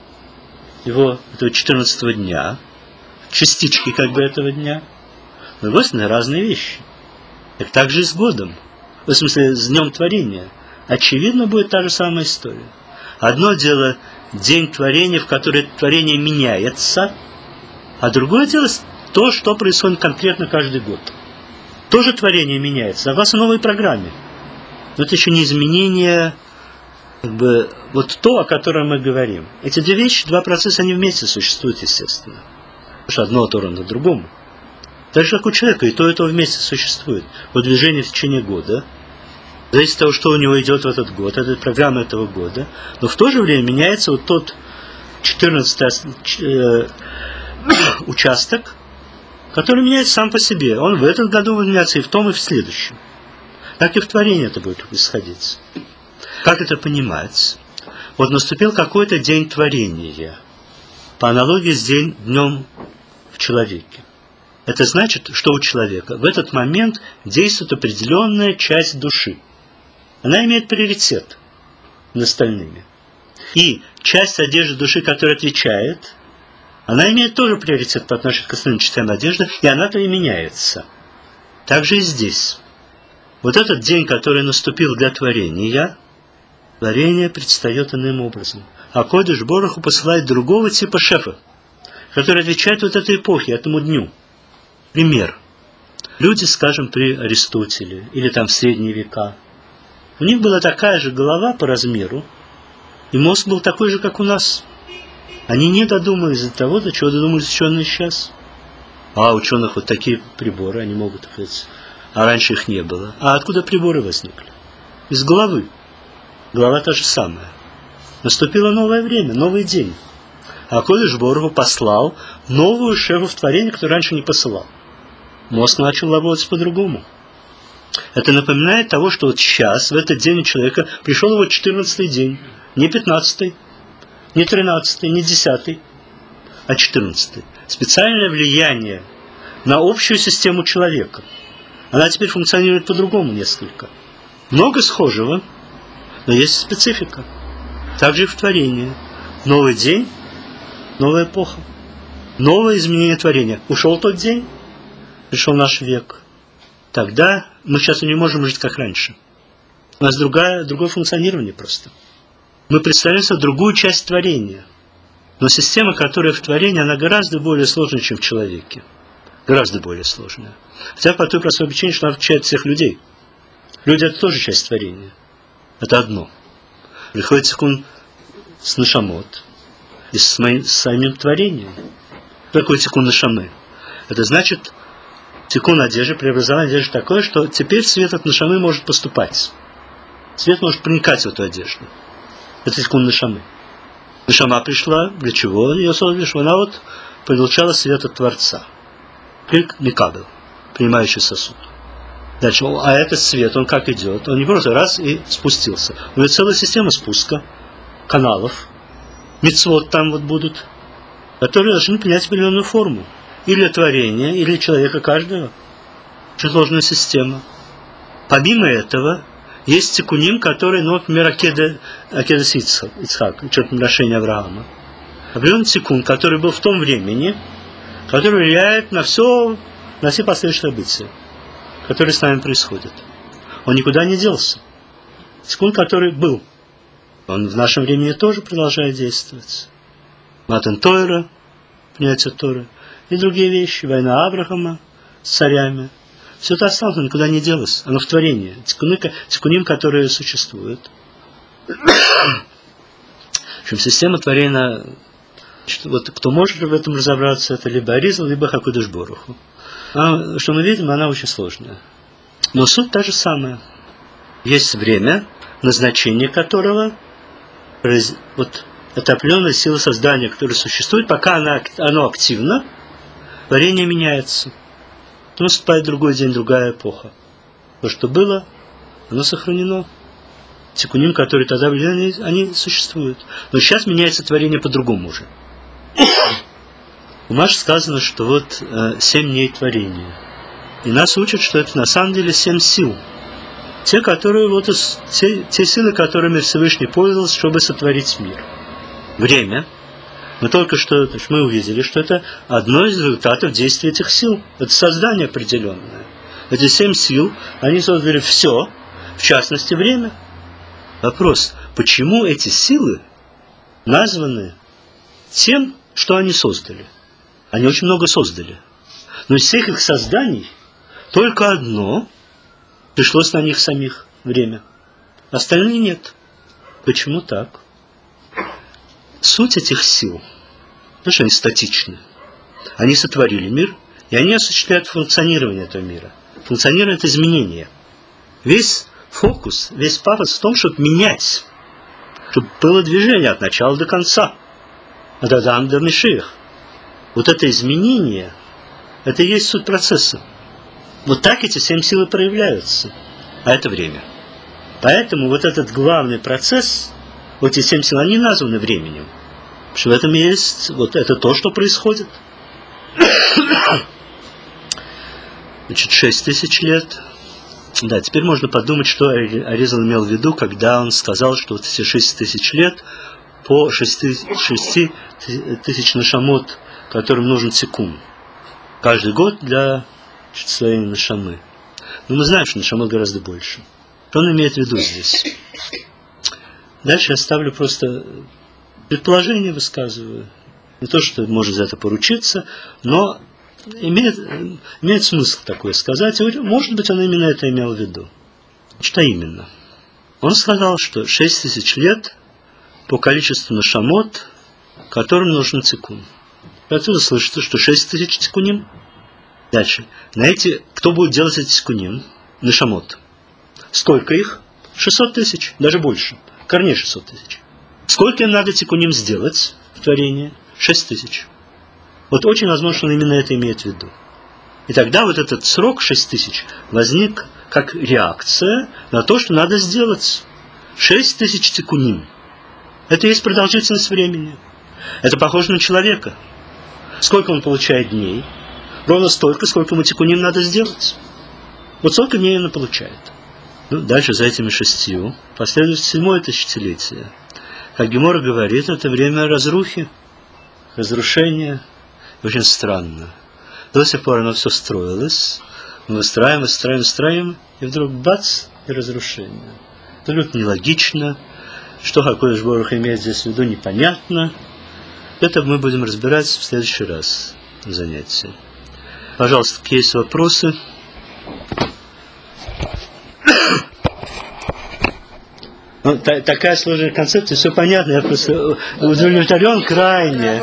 его, этого четырнадцатого дня, частички как бы этого дня, но, с другой стороны, разные вещи. Так также и с годом, в смысле, с днем творения. Очевидно, будет та же самая история. Одно дело день творения, в который творение меняется, а другое дело то, что происходит конкретно каждый год. Тоже творение меняется, согласно новой программе. Но это еще не изменение, как бы, вот то, о котором мы говорим. Эти две вещи, два процесса, они вместе существуют, естественно. Потому что одно оторвано другому. Так же, как у человека, и то, и то вместе существует. Вот движение в течение года, зависит от того, что у него идет в этот год, это программа этого года, но в то же время меняется вот тот четырнадцатый э, участок, который меняется сам по себе. Он в этом году будет меняться и в том, и в следующем. Так и в творении это будет происходить. Как это понимать? Вот наступил какой-то день творения, по аналогии с день, днем в человеке. Это значит, что у человека в этот момент действует определенная часть души. Она имеет приоритет над остальными. И часть одежды души, которая отвечает, она имеет тоже приоритет по отношению к остальным частям одежды, и она-то и меняется. Так же и здесь. Вот этот день, который наступил для творения, творение предстает иным образом. А Кодеш Боруху посылает другого типа шефа, который отвечает вот этой эпохе, этому дню. Пример. Люди, скажем, при Аристотеле или там в средние века, у них была такая же голова по размеру, и мозг был такой же, как у нас. Они не додумались до того, до чего додумались ученые сейчас. А у ученых вот такие приборы, они могут, сказать, а раньше их не было. А откуда приборы возникли? Из головы. Голова та же самая. Наступило новое время, новый день. А Кодеш Боруху послал новую шефу в творение, которую раньше не посылал. Мозг начал работать по-другому. Это напоминает того, что вот сейчас, в этот день у человека пришел его четырнадцатый день. Не пятнадцатый, не тринадцатый, не десятый, а четырнадцатый. Специальное влияние на общую систему человека. Она теперь функционирует по-другому несколько. Много схожего, но есть специфика. Также и в творении. Новый день, новая эпоха. Новое изменение творения. Ушел тот день, пришел наш век. Тогда мы сейчас не можем жить как раньше. У нас другая, другое функционирование просто. Мы представляем себе другую часть творения. Но система, которая в творении, она гораздо более сложная, чем в человеке. Гораздо более сложная. Хотя по той простой причине, что она включает всех людей. Люди – это тоже часть творения. Это одно. Приходит тикун с нешамот и с, моим, с самим творением. Что такое тикун нешамы? Это значит, тикун одежды, преобразование одежды такое, что теперь свет от нешамы может поступать. Свет может проникать в эту одежду. Это тикун нешамы. Нешама пришла, для чего ее создали? Что она вот получала свет от Творца. Как микабел, принимающий сосуд. Дальше, а этот свет, он как идет? Он не просто раз и спустился. У него целая система спуска, каналов, мицвот там вот будут, которые должны принять определенную форму. Или для творения, или для человека каждого. Очень сложная система. Помимо этого, есть тикуним, который, ну, например, Акеда, Акеда Ицхак, что-то нарушение Авраама. Определенный тикун, который был в том времени, который влияет на все, на все последующие события, которые с нами происходят. Он никуда не делся. Тикун, который был, он в нашем времени тоже продолжает действовать. Матан Тойра, принятие Торы, и другие вещи, война Авраама с царями. Все это осталось, оно никуда не делось. Оно в творении. Тикуним, которые существуют. В общем, система творения, вот кто может в этом разобраться, это либо Аризал, либо Хакодыш Боруху. А, что мы видим, она очень сложная. Но суть та же самая. Есть время, назначение которого, вот это определенная сила создания, которая существует, пока она, оно активно, творение меняется. Потом наступает другой день, другая эпоха. То, что было, оно сохранено. Тикуним, которые тогда были, они, они существуют. Но сейчас меняется творение по-другому уже. У Маш сказано, что вот э, семь дней творения. И нас учат, что это на самом деле семь сил. Те, которые, вот, те, те силы, которыми Всевышний пользовался, чтобы сотворить мир. Время. Мы только что, то есть мы увидели, что это одно из результатов действия этих сил. Это создание определенное. Эти семь сил, они создали все, в частности, время. Вопрос, почему эти силы названы тем, что они создали? Они очень много создали. Но из всех их созданий только одно пришлось на них самих время. Остальные нет. Почему так? Суть этих сил, потому что они статичны. Они сотворили мир, и они осуществляют функционирование этого мира. Функционирование – это изменение. Весь фокус, весь пафос в том, чтобы менять, чтобы было движение от начала до конца. От Адама до Машиаха. Вот это изменение, это и есть суть процесса. Вот так эти семь сил проявляются. А это время. Поэтому вот этот главный процесс, вот эти семь сил, они названы временем. Потому что в этом есть, вот это то, что происходит. Значит, шесть тысяч лет. Да, теперь можно подумать, что Аризал имел в виду, когда он сказал, что вот эти шесть тысяч лет по шести тысяч нашамот, которым нужен тикун. Каждый год для своей нашамы. Но мы знаем, что нашамот гораздо больше. Что он имеет в виду здесь? Дальше я ставлю просто предположение, высказываю. Не то, что можно за это поручиться, но имеет, имеет смысл такое сказать. И, может быть, он именно это имел в виду. Что именно? Он сказал, что шесть тысяч лет по количеству нашамот, которым нужен тикун. Отсюда слышится, что шесть тысяч тикуним. Дальше. На эти, кто будет делать эти тикуним? Нашамот. Сколько их? шестьсот тысяч, даже больше. Корней шестьсот тысяч. Сколько им надо тикуним сделать в творении? шесть тысяч. Вот очень возможно, что он именно это имеет в виду. И тогда вот этот срок шесть тысяч возник как реакция на то, что надо сделать. шесть тысяч тикуним. Это и есть продолжительность времени. Это похоже на человека. Сколько он получает дней? Ровно столько, сколько ему тикуним надо сделать. Вот сколько дней он получает. Ну, дальше за этими шестью последует седьмое тысячелетие. Как Гемора говорит, это время разрухи, разрушения. Очень странно. До сих пор оно все строилось. Мы выстраиваем, выстраиваем, выстраиваем, и вдруг бац, и разрушение. абсолютно нелогично. Что Хакодыш Борух имеет здесь в виду, непонятно. Это мы будем разбирать в следующий раз на занятии. Пожалуйста, какие есть вопросы? Ну, та, такая сложная концепция, все понятно, я просто удовлетворен крайне.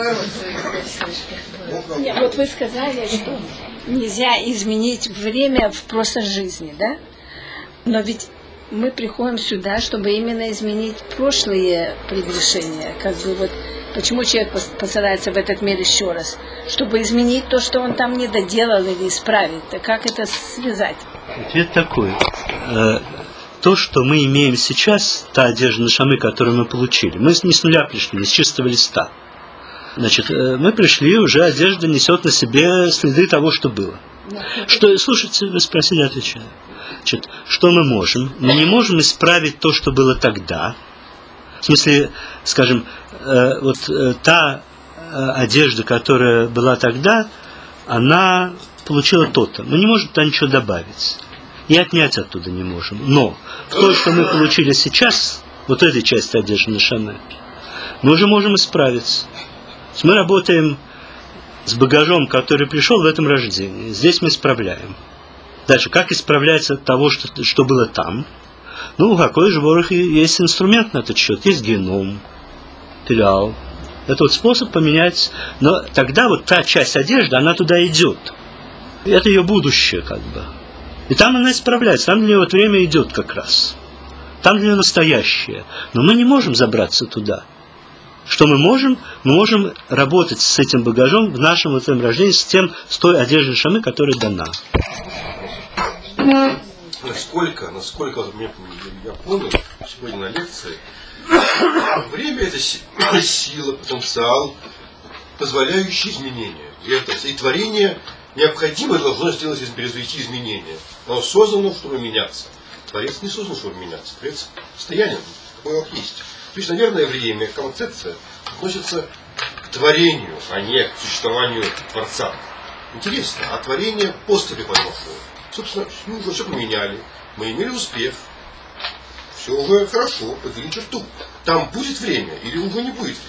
Вот вы сказали, что нельзя изменить время в просто жизни, да? Но ведь мы приходим сюда, чтобы именно изменить прошлые прегрешения. Как бы вот почему человек посылается в этот мир еще раз? Чтобы изменить то, что он там не доделал или исправить. А как это связать?
Ответ такой. То, что мы имеем сейчас, та одежда нашамы, которую мы получили, мы не с нуля пришли, не с чистого листа. Значит, мы пришли, уже одежда несет на себе следы того, что было. Что, слушайте, вы спросили, отвечаю. Значит, что мы можем? Мы не можем исправить то, что было тогда. В смысле, скажем, вот та одежда, которая была тогда, она получила то-то. Мы не можем туда ничего добавить. И отнять оттуда не можем. Но то, что мы получили сейчас, вот этой части одежды нашамы, мы уже можем исправиться. Мы работаем с багажом, который пришел в этом рождении. Здесь мы исправляем. Дальше, как исправляется от того, что, что было там? Ну, у Хакодыш Борух есть инструмент на этот счет. Есть геном, пилял. Это вот способ поменять. Но тогда вот та часть одежды, она туда идет. Это ее будущее, как бы. И там она исправляется. Там для нее вот время идет как раз. Там для нее настоящее. Но мы не можем забраться туда. Что мы можем? Мы можем работать с этим багажом в нашем вот этом рождении, с тем, с той одеждой шамы, которая дана.
Насколько, насколько я, я понял сегодня на лекции, время это сила, потенциал, позволяющий изменения. И, это, и творение необходимо должно сделать, произвести изменения. Оно создано, чтобы меняться. Творец не создан, чтобы меняться. Творец постоянен, такой как есть. То есть, наверное, время, концепция относится к творению, а не к существованию Творца. Интересно, а творение после прихода Машиаха. Собственно, мы уже все поменяли, мы имели успех, все уже хорошо, подвели черту. Там будет время или уже не будет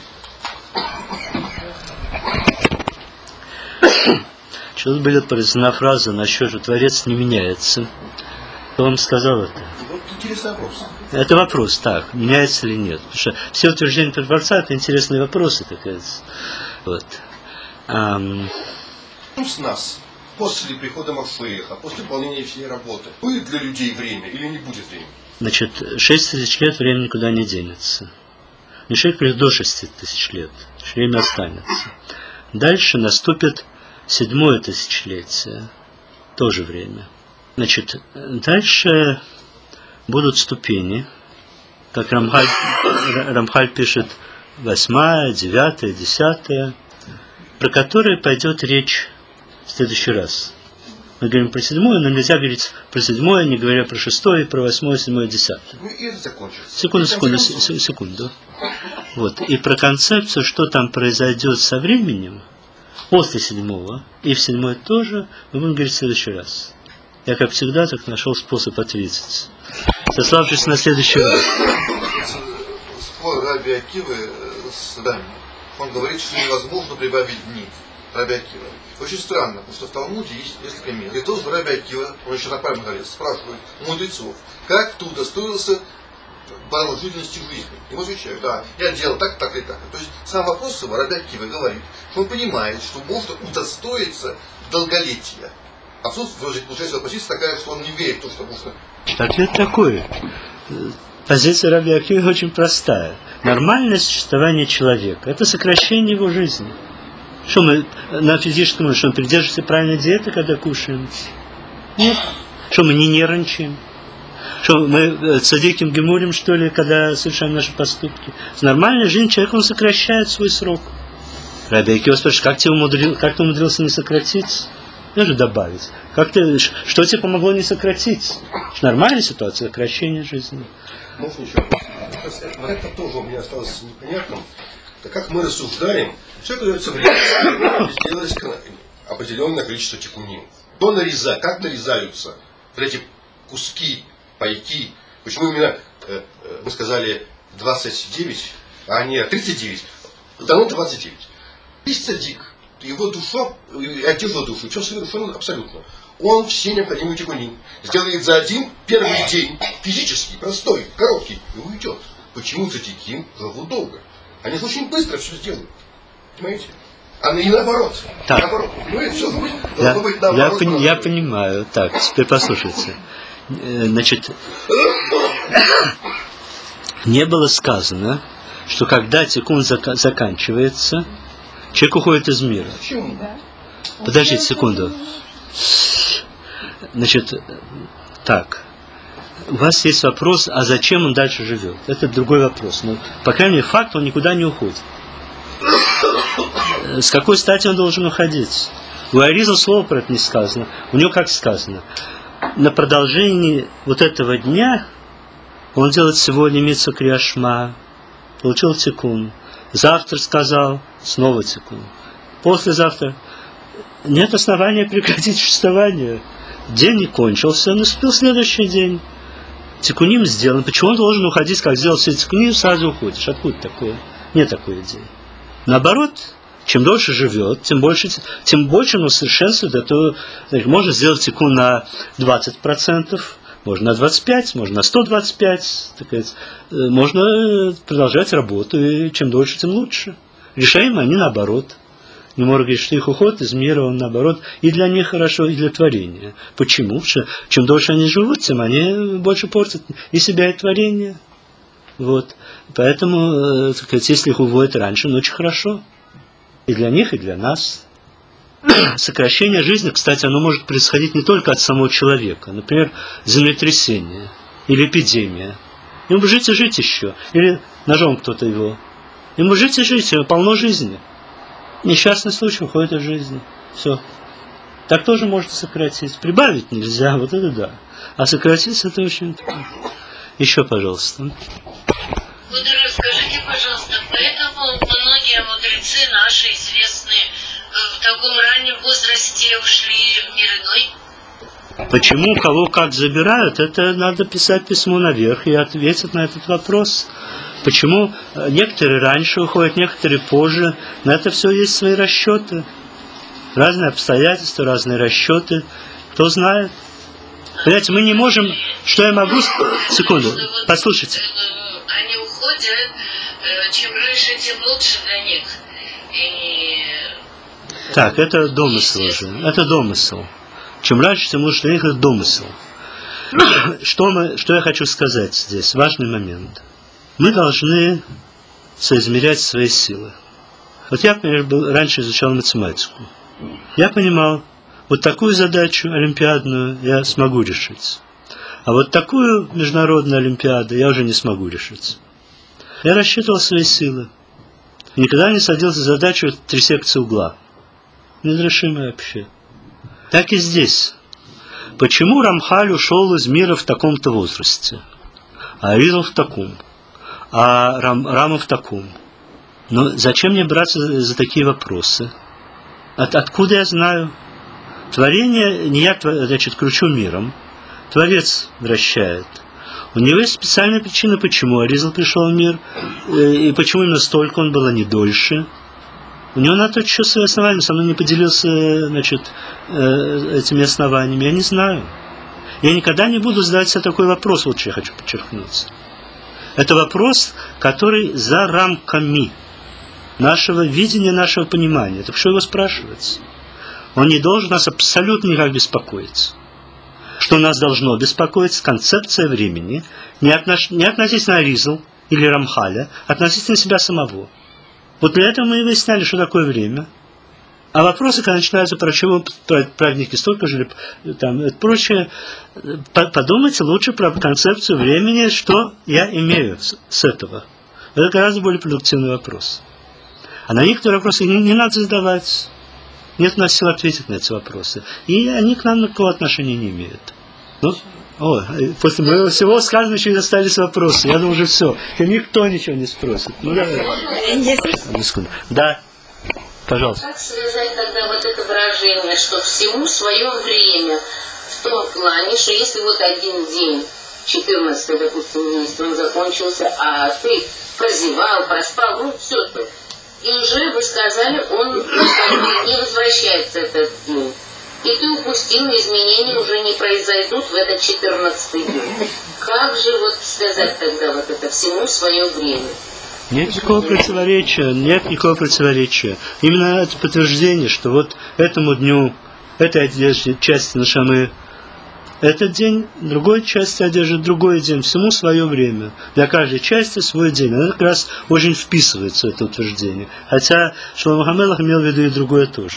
времени? Сейчас была произнесена фраза насчет, что Творец не меняется. Кто вам сказал это?
Вот интересный вопрос.
Это вопрос, так, меняется или нет. Потому что все утверждения про Творца — это интересные вопросы, так сказать. Вот. Ам...
С нас, после прихода Машиаха, после выполнения всей работы, будет для людей время или не будет времени?
Значит, шесть тысяч лет время никуда не денется. Мишель придет до шести тысяч лет, время останется. Дальше наступит седьмое тысячелетие, тоже время. Значит, дальше будут ступени, как Рамхаль, Рамхаль пишет, восьмая, девятая, десятая, про которые пойдет речь в следующий раз. Мы говорим про седьмое, но нельзя говорить про седьмое, не говоря про шестое, про восьмое, седьмое, десятое.
Ну и это закончится.
Секунду, секунду, секунду. Вот. И про концепцию, что там произойдет со временем, после седьмого, и в седьмой тоже, мы будем говорить в следующий раз. Я, как всегда, так нашел способ ответить. Сославшись на следующий раз.
Спор Раби Акивы с Дами. Он говорит, что невозможно прибавить дни. Раби Акива. Очень странно, потому что в Талмуде есть несколько мест. И тоже Раби Акива, он еще на правильном говорит, спрашивает мудрецов, как ты удостоился продолжительности жизни. Ему отвечают, да, я делал так, так и так. То есть сам вопрос его Раби Акива говорит, что он понимает, что можно удостоиться долголетия. А тут вроде получается позиция такая, что он не верит в то, что можно.
Ответ такой. Позиция Раби Акивы очень простая. Нормальное существование человека — это сокращение его жизни. Что мы на физическом уровне, что мы придерживаемся правильной диеты, когда кушаем? Нет. Что мы не нервничаем? Что мы цадиким гемурим, что ли, когда совершаем наши поступки? С нормальной жизнью человек, он сокращает свой срок. Раби Акива спрашивает, как ты, умудрил, как ты умудрился не сократить? Даже добавить. Как ты, что тебе помогло не сократить? Нормальная ситуация, сокращение жизни.
Можно еще вопрос? Это тоже у меня осталось непонятным. Так как мы рассуждаем, человеку дается время сделать определенное количество тикуним. То нарезать, как нарезаются вот эти куски, пайки. Почему именно вы сказали двадцать девять, а не тридцать девять, дано двадцать девять. Есть цадик, его душа, одежда души, все совершенно абсолютно. Он все необходимые тикуним сделает за один первый день, физически, простой, короткий, и уйдет. Почему цадиким живут долго? Они очень быстро все сделают. Понимаете? А и наоборот.
Так.
Наоборот. Ну, все
я,
быть
я,
наоборот,
пони, я понимаю. Так, теперь послушайте. Значит, не было сказано, что когда тикун зак- заканчивается, человек уходит из мира.
Почему?
Подождите секунду. Значит, так. У вас есть вопрос, а зачем он дальше живет? Это другой вопрос. Но, по крайней мере, факт, он никуда не уходит. С какой стати он должен уходить? У Ариза слова про это не сказано. У него как сказано? На продолжении вот этого дня он делает сегодня митцву крияшма, получил тикун. Завтра сказал, снова тикун. Послезавтра нет основания прекратить существование. День не кончился, наступил следующий день. Тикуним сделан. Почему он должен уходить, как сделал все тикуним, сразу уходишь? Откуда такое? Нет такой идеи. Наоборот, чем дольше живет, тем больше, тем больше он усовершенствует. Это, можно сделать тикун на двадцать процентов, можно на двадцать пять процентов, можно на сто двадцать пять процентов. Можно продолжать работу, и чем дольше, тем лучше. Решаем они наоборот. Не можно говорить, что их уход из мира, он наоборот, и для них хорошо, и для творения. Почему? Потому что чем дольше они живут, тем они больше портят и себя, и творение. Вот. Поэтому, так сказать, если их уводят раньше, ну, очень хорошо. И для них, и для нас. Сокращение жизни, кстати, оно может происходить не только от самого человека. Например, землетрясение или эпидемия. Ему жить и жить еще. Или ножом кто-то его. Ему жить и жить, полно жизни. Несчастный случай уходит из жизни. Все. Так тоже можно сократить. Прибавить нельзя, вот это да. А сократить это очень... Еще, пожалуйста.
Мудрый, скажите, пожалуйста, поэтому многие мудрецы наши известные в таком раннем возрасте ушли в мир иной?
Почему кого как забирают, это надо писать письмо наверх и ответить на этот вопрос. Почему некоторые раньше уходят, некоторые позже. На это все есть свои расчеты. Разные обстоятельства, разные расчеты. Кто знает. Понимаете, мы не можем... Что я могу... Секунду, послушайте.
Они уходят, чем раньше, тем лучше для них. И...
Так, это домысел уже. Это домысел. Чем раньше, тем лучше для них, это домысел. Что, мы, что я хочу сказать здесь? Важный момент. Мы должны соизмерять свои силы. Вот я, например, был, раньше изучал математику. Я понимал, вот такую задачу олимпиадную я смогу решить. А вот такую международную олимпиаду я уже не смогу решить. Я рассчитывал свои силы. Никогда не садился за задачу три секции угла. Неразрешимая вообще. Так и здесь. Почему Рамхаль ушел из мира в таком-то возрасте? А Аризал в таком. А Рам, Рама в таком. Но зачем мне браться за, за такие вопросы? От, откуда я знаю? Творение не я, значит, кручу миром. Творец вращает. У него есть специальная причина, почему Аризал пришел в мир, и почему именно столько он был, а не дольше. У него на то еще свои основания, со мной не поделился, значит, этими основаниями. Я не знаю. Я никогда не буду задавать себе такой вопрос, вот что я хочу подчеркнуть. Это вопрос, который за рамками нашего видения, нашего понимания. Так что его спрашивать? Он не должен нас абсолютно никак беспокоить. Что нас должно беспокоить? Концепция времени, не, отнош... не относительно Аризал или Рамхаля, а относительно себя самого. Вот для этого мы и выясняли, что такое время. А вопросы, когда начинаются, про чего праведники столько жили, там, и прочее, подумайте лучше про концепцию времени, что я имею с этого. Это гораздо более продуктивный вопрос. А на некоторые вопросы не, не надо задавать. Нет у нас сил ответить на эти вопросы. И они к нам никакого отношения не имеют. Ну, о, после моего всего сказанного еще и остались вопросы. Я думаю, уже все. И никто ничего не спросит. Ну, давай. Да. Пожалуйста.
Как связать тогда вот это выражение, что всему свое время, в том плане, что если вот один день
четырнадцатый, допустим, месяц он закончился, а ты прозевал, проспал, ну все то. И уже, вы сказали, он не возвращается этот день. И ты упустил, изменения уже не произойдут в этот четырнадцатый день. Как же вот сказать тогда вот это всему свое время?
Нет никакого противоречия, нет никакого противоречия. Именно это подтверждение, что вот этому дню, этой одежде, части Нешамы, этот день, другой части одежды, другой день, всему свое время. Для каждой части свой день. Она как раз очень вписывается в это утверждение. Хотя Шломо ха-Мелех имел в виду и другое тоже.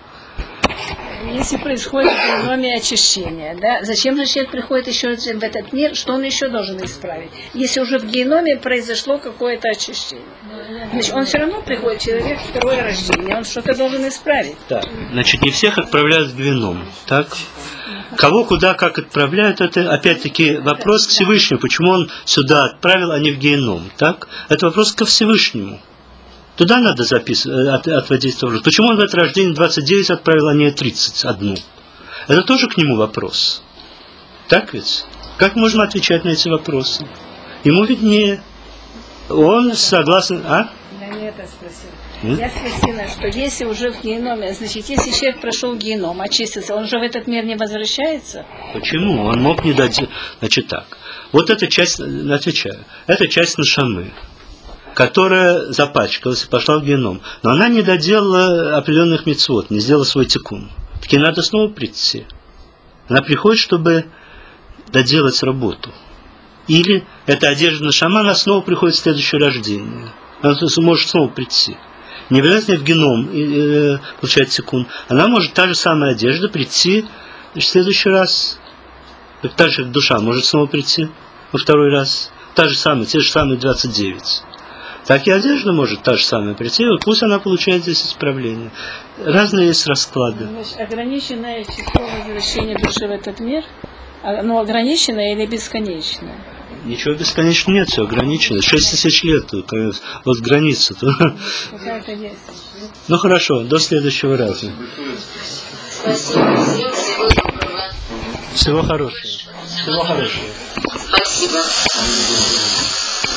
Если происходит в геноме очищение, да, зачем же человек приходит еще в этот мир, что он еще должен исправить? Если уже в геноме произошло какое-то очищение. Значит, он все равно приходит, человек, второе рождение, он что-то должен исправить.
Так. Значит, не всех отправляют в геном, так? Кого куда как отправляют, это опять-таки вопрос к Всевышнему. Почему он сюда отправил, а не в геном, так? Это вопрос ко Всевышнему. Туда надо записывать, от, отводить тоже. Почему он в это рождение двадцать девять отправил, а не тридцать один? Это тоже к нему вопрос. Так ведь? Как можно отвечать на эти вопросы? Ему виднее. Он согласен... А?
Я не это спросила. М? Я спросила, что если уже в геноме, значит, если человек прошел геном, очистился, он же в этот мир не возвращается?
Почему? Он мог не дать... Значит так. Вот эта часть, отвечаю, это часть Нешамы, которая запачкалась и пошла в геном. Но она не доделала определенных мицвот, не сделала свой тикун. Так ей надо снова прийти. Она приходит, чтобы доделать работу. Или эта одежда Нешама, она снова приходит в следующее рождение. Она может снова прийти. Не обязательно в геном и, э, получать тикун. Она может, та же самая одежда, прийти в следующий раз. Так же, как душа может снова прийти во второй раз. Та же самая, те же самые двадцать девять. Так и одежда может та же самая прийти, вот пусть она получает здесь исправление. Разные есть расклады.
Значит, ограниченное число возвращения души в этот мир, оно ограниченное или бесконечное?
Ничего бесконечного нет, все ограничено. Шесть тысяч лет, вот граница.
Какая-то есть.
Ну хорошо, до следующего раза.
Спасибо всем, всего доброго.
Всего хорошего. Всего хорошего.
Спасибо.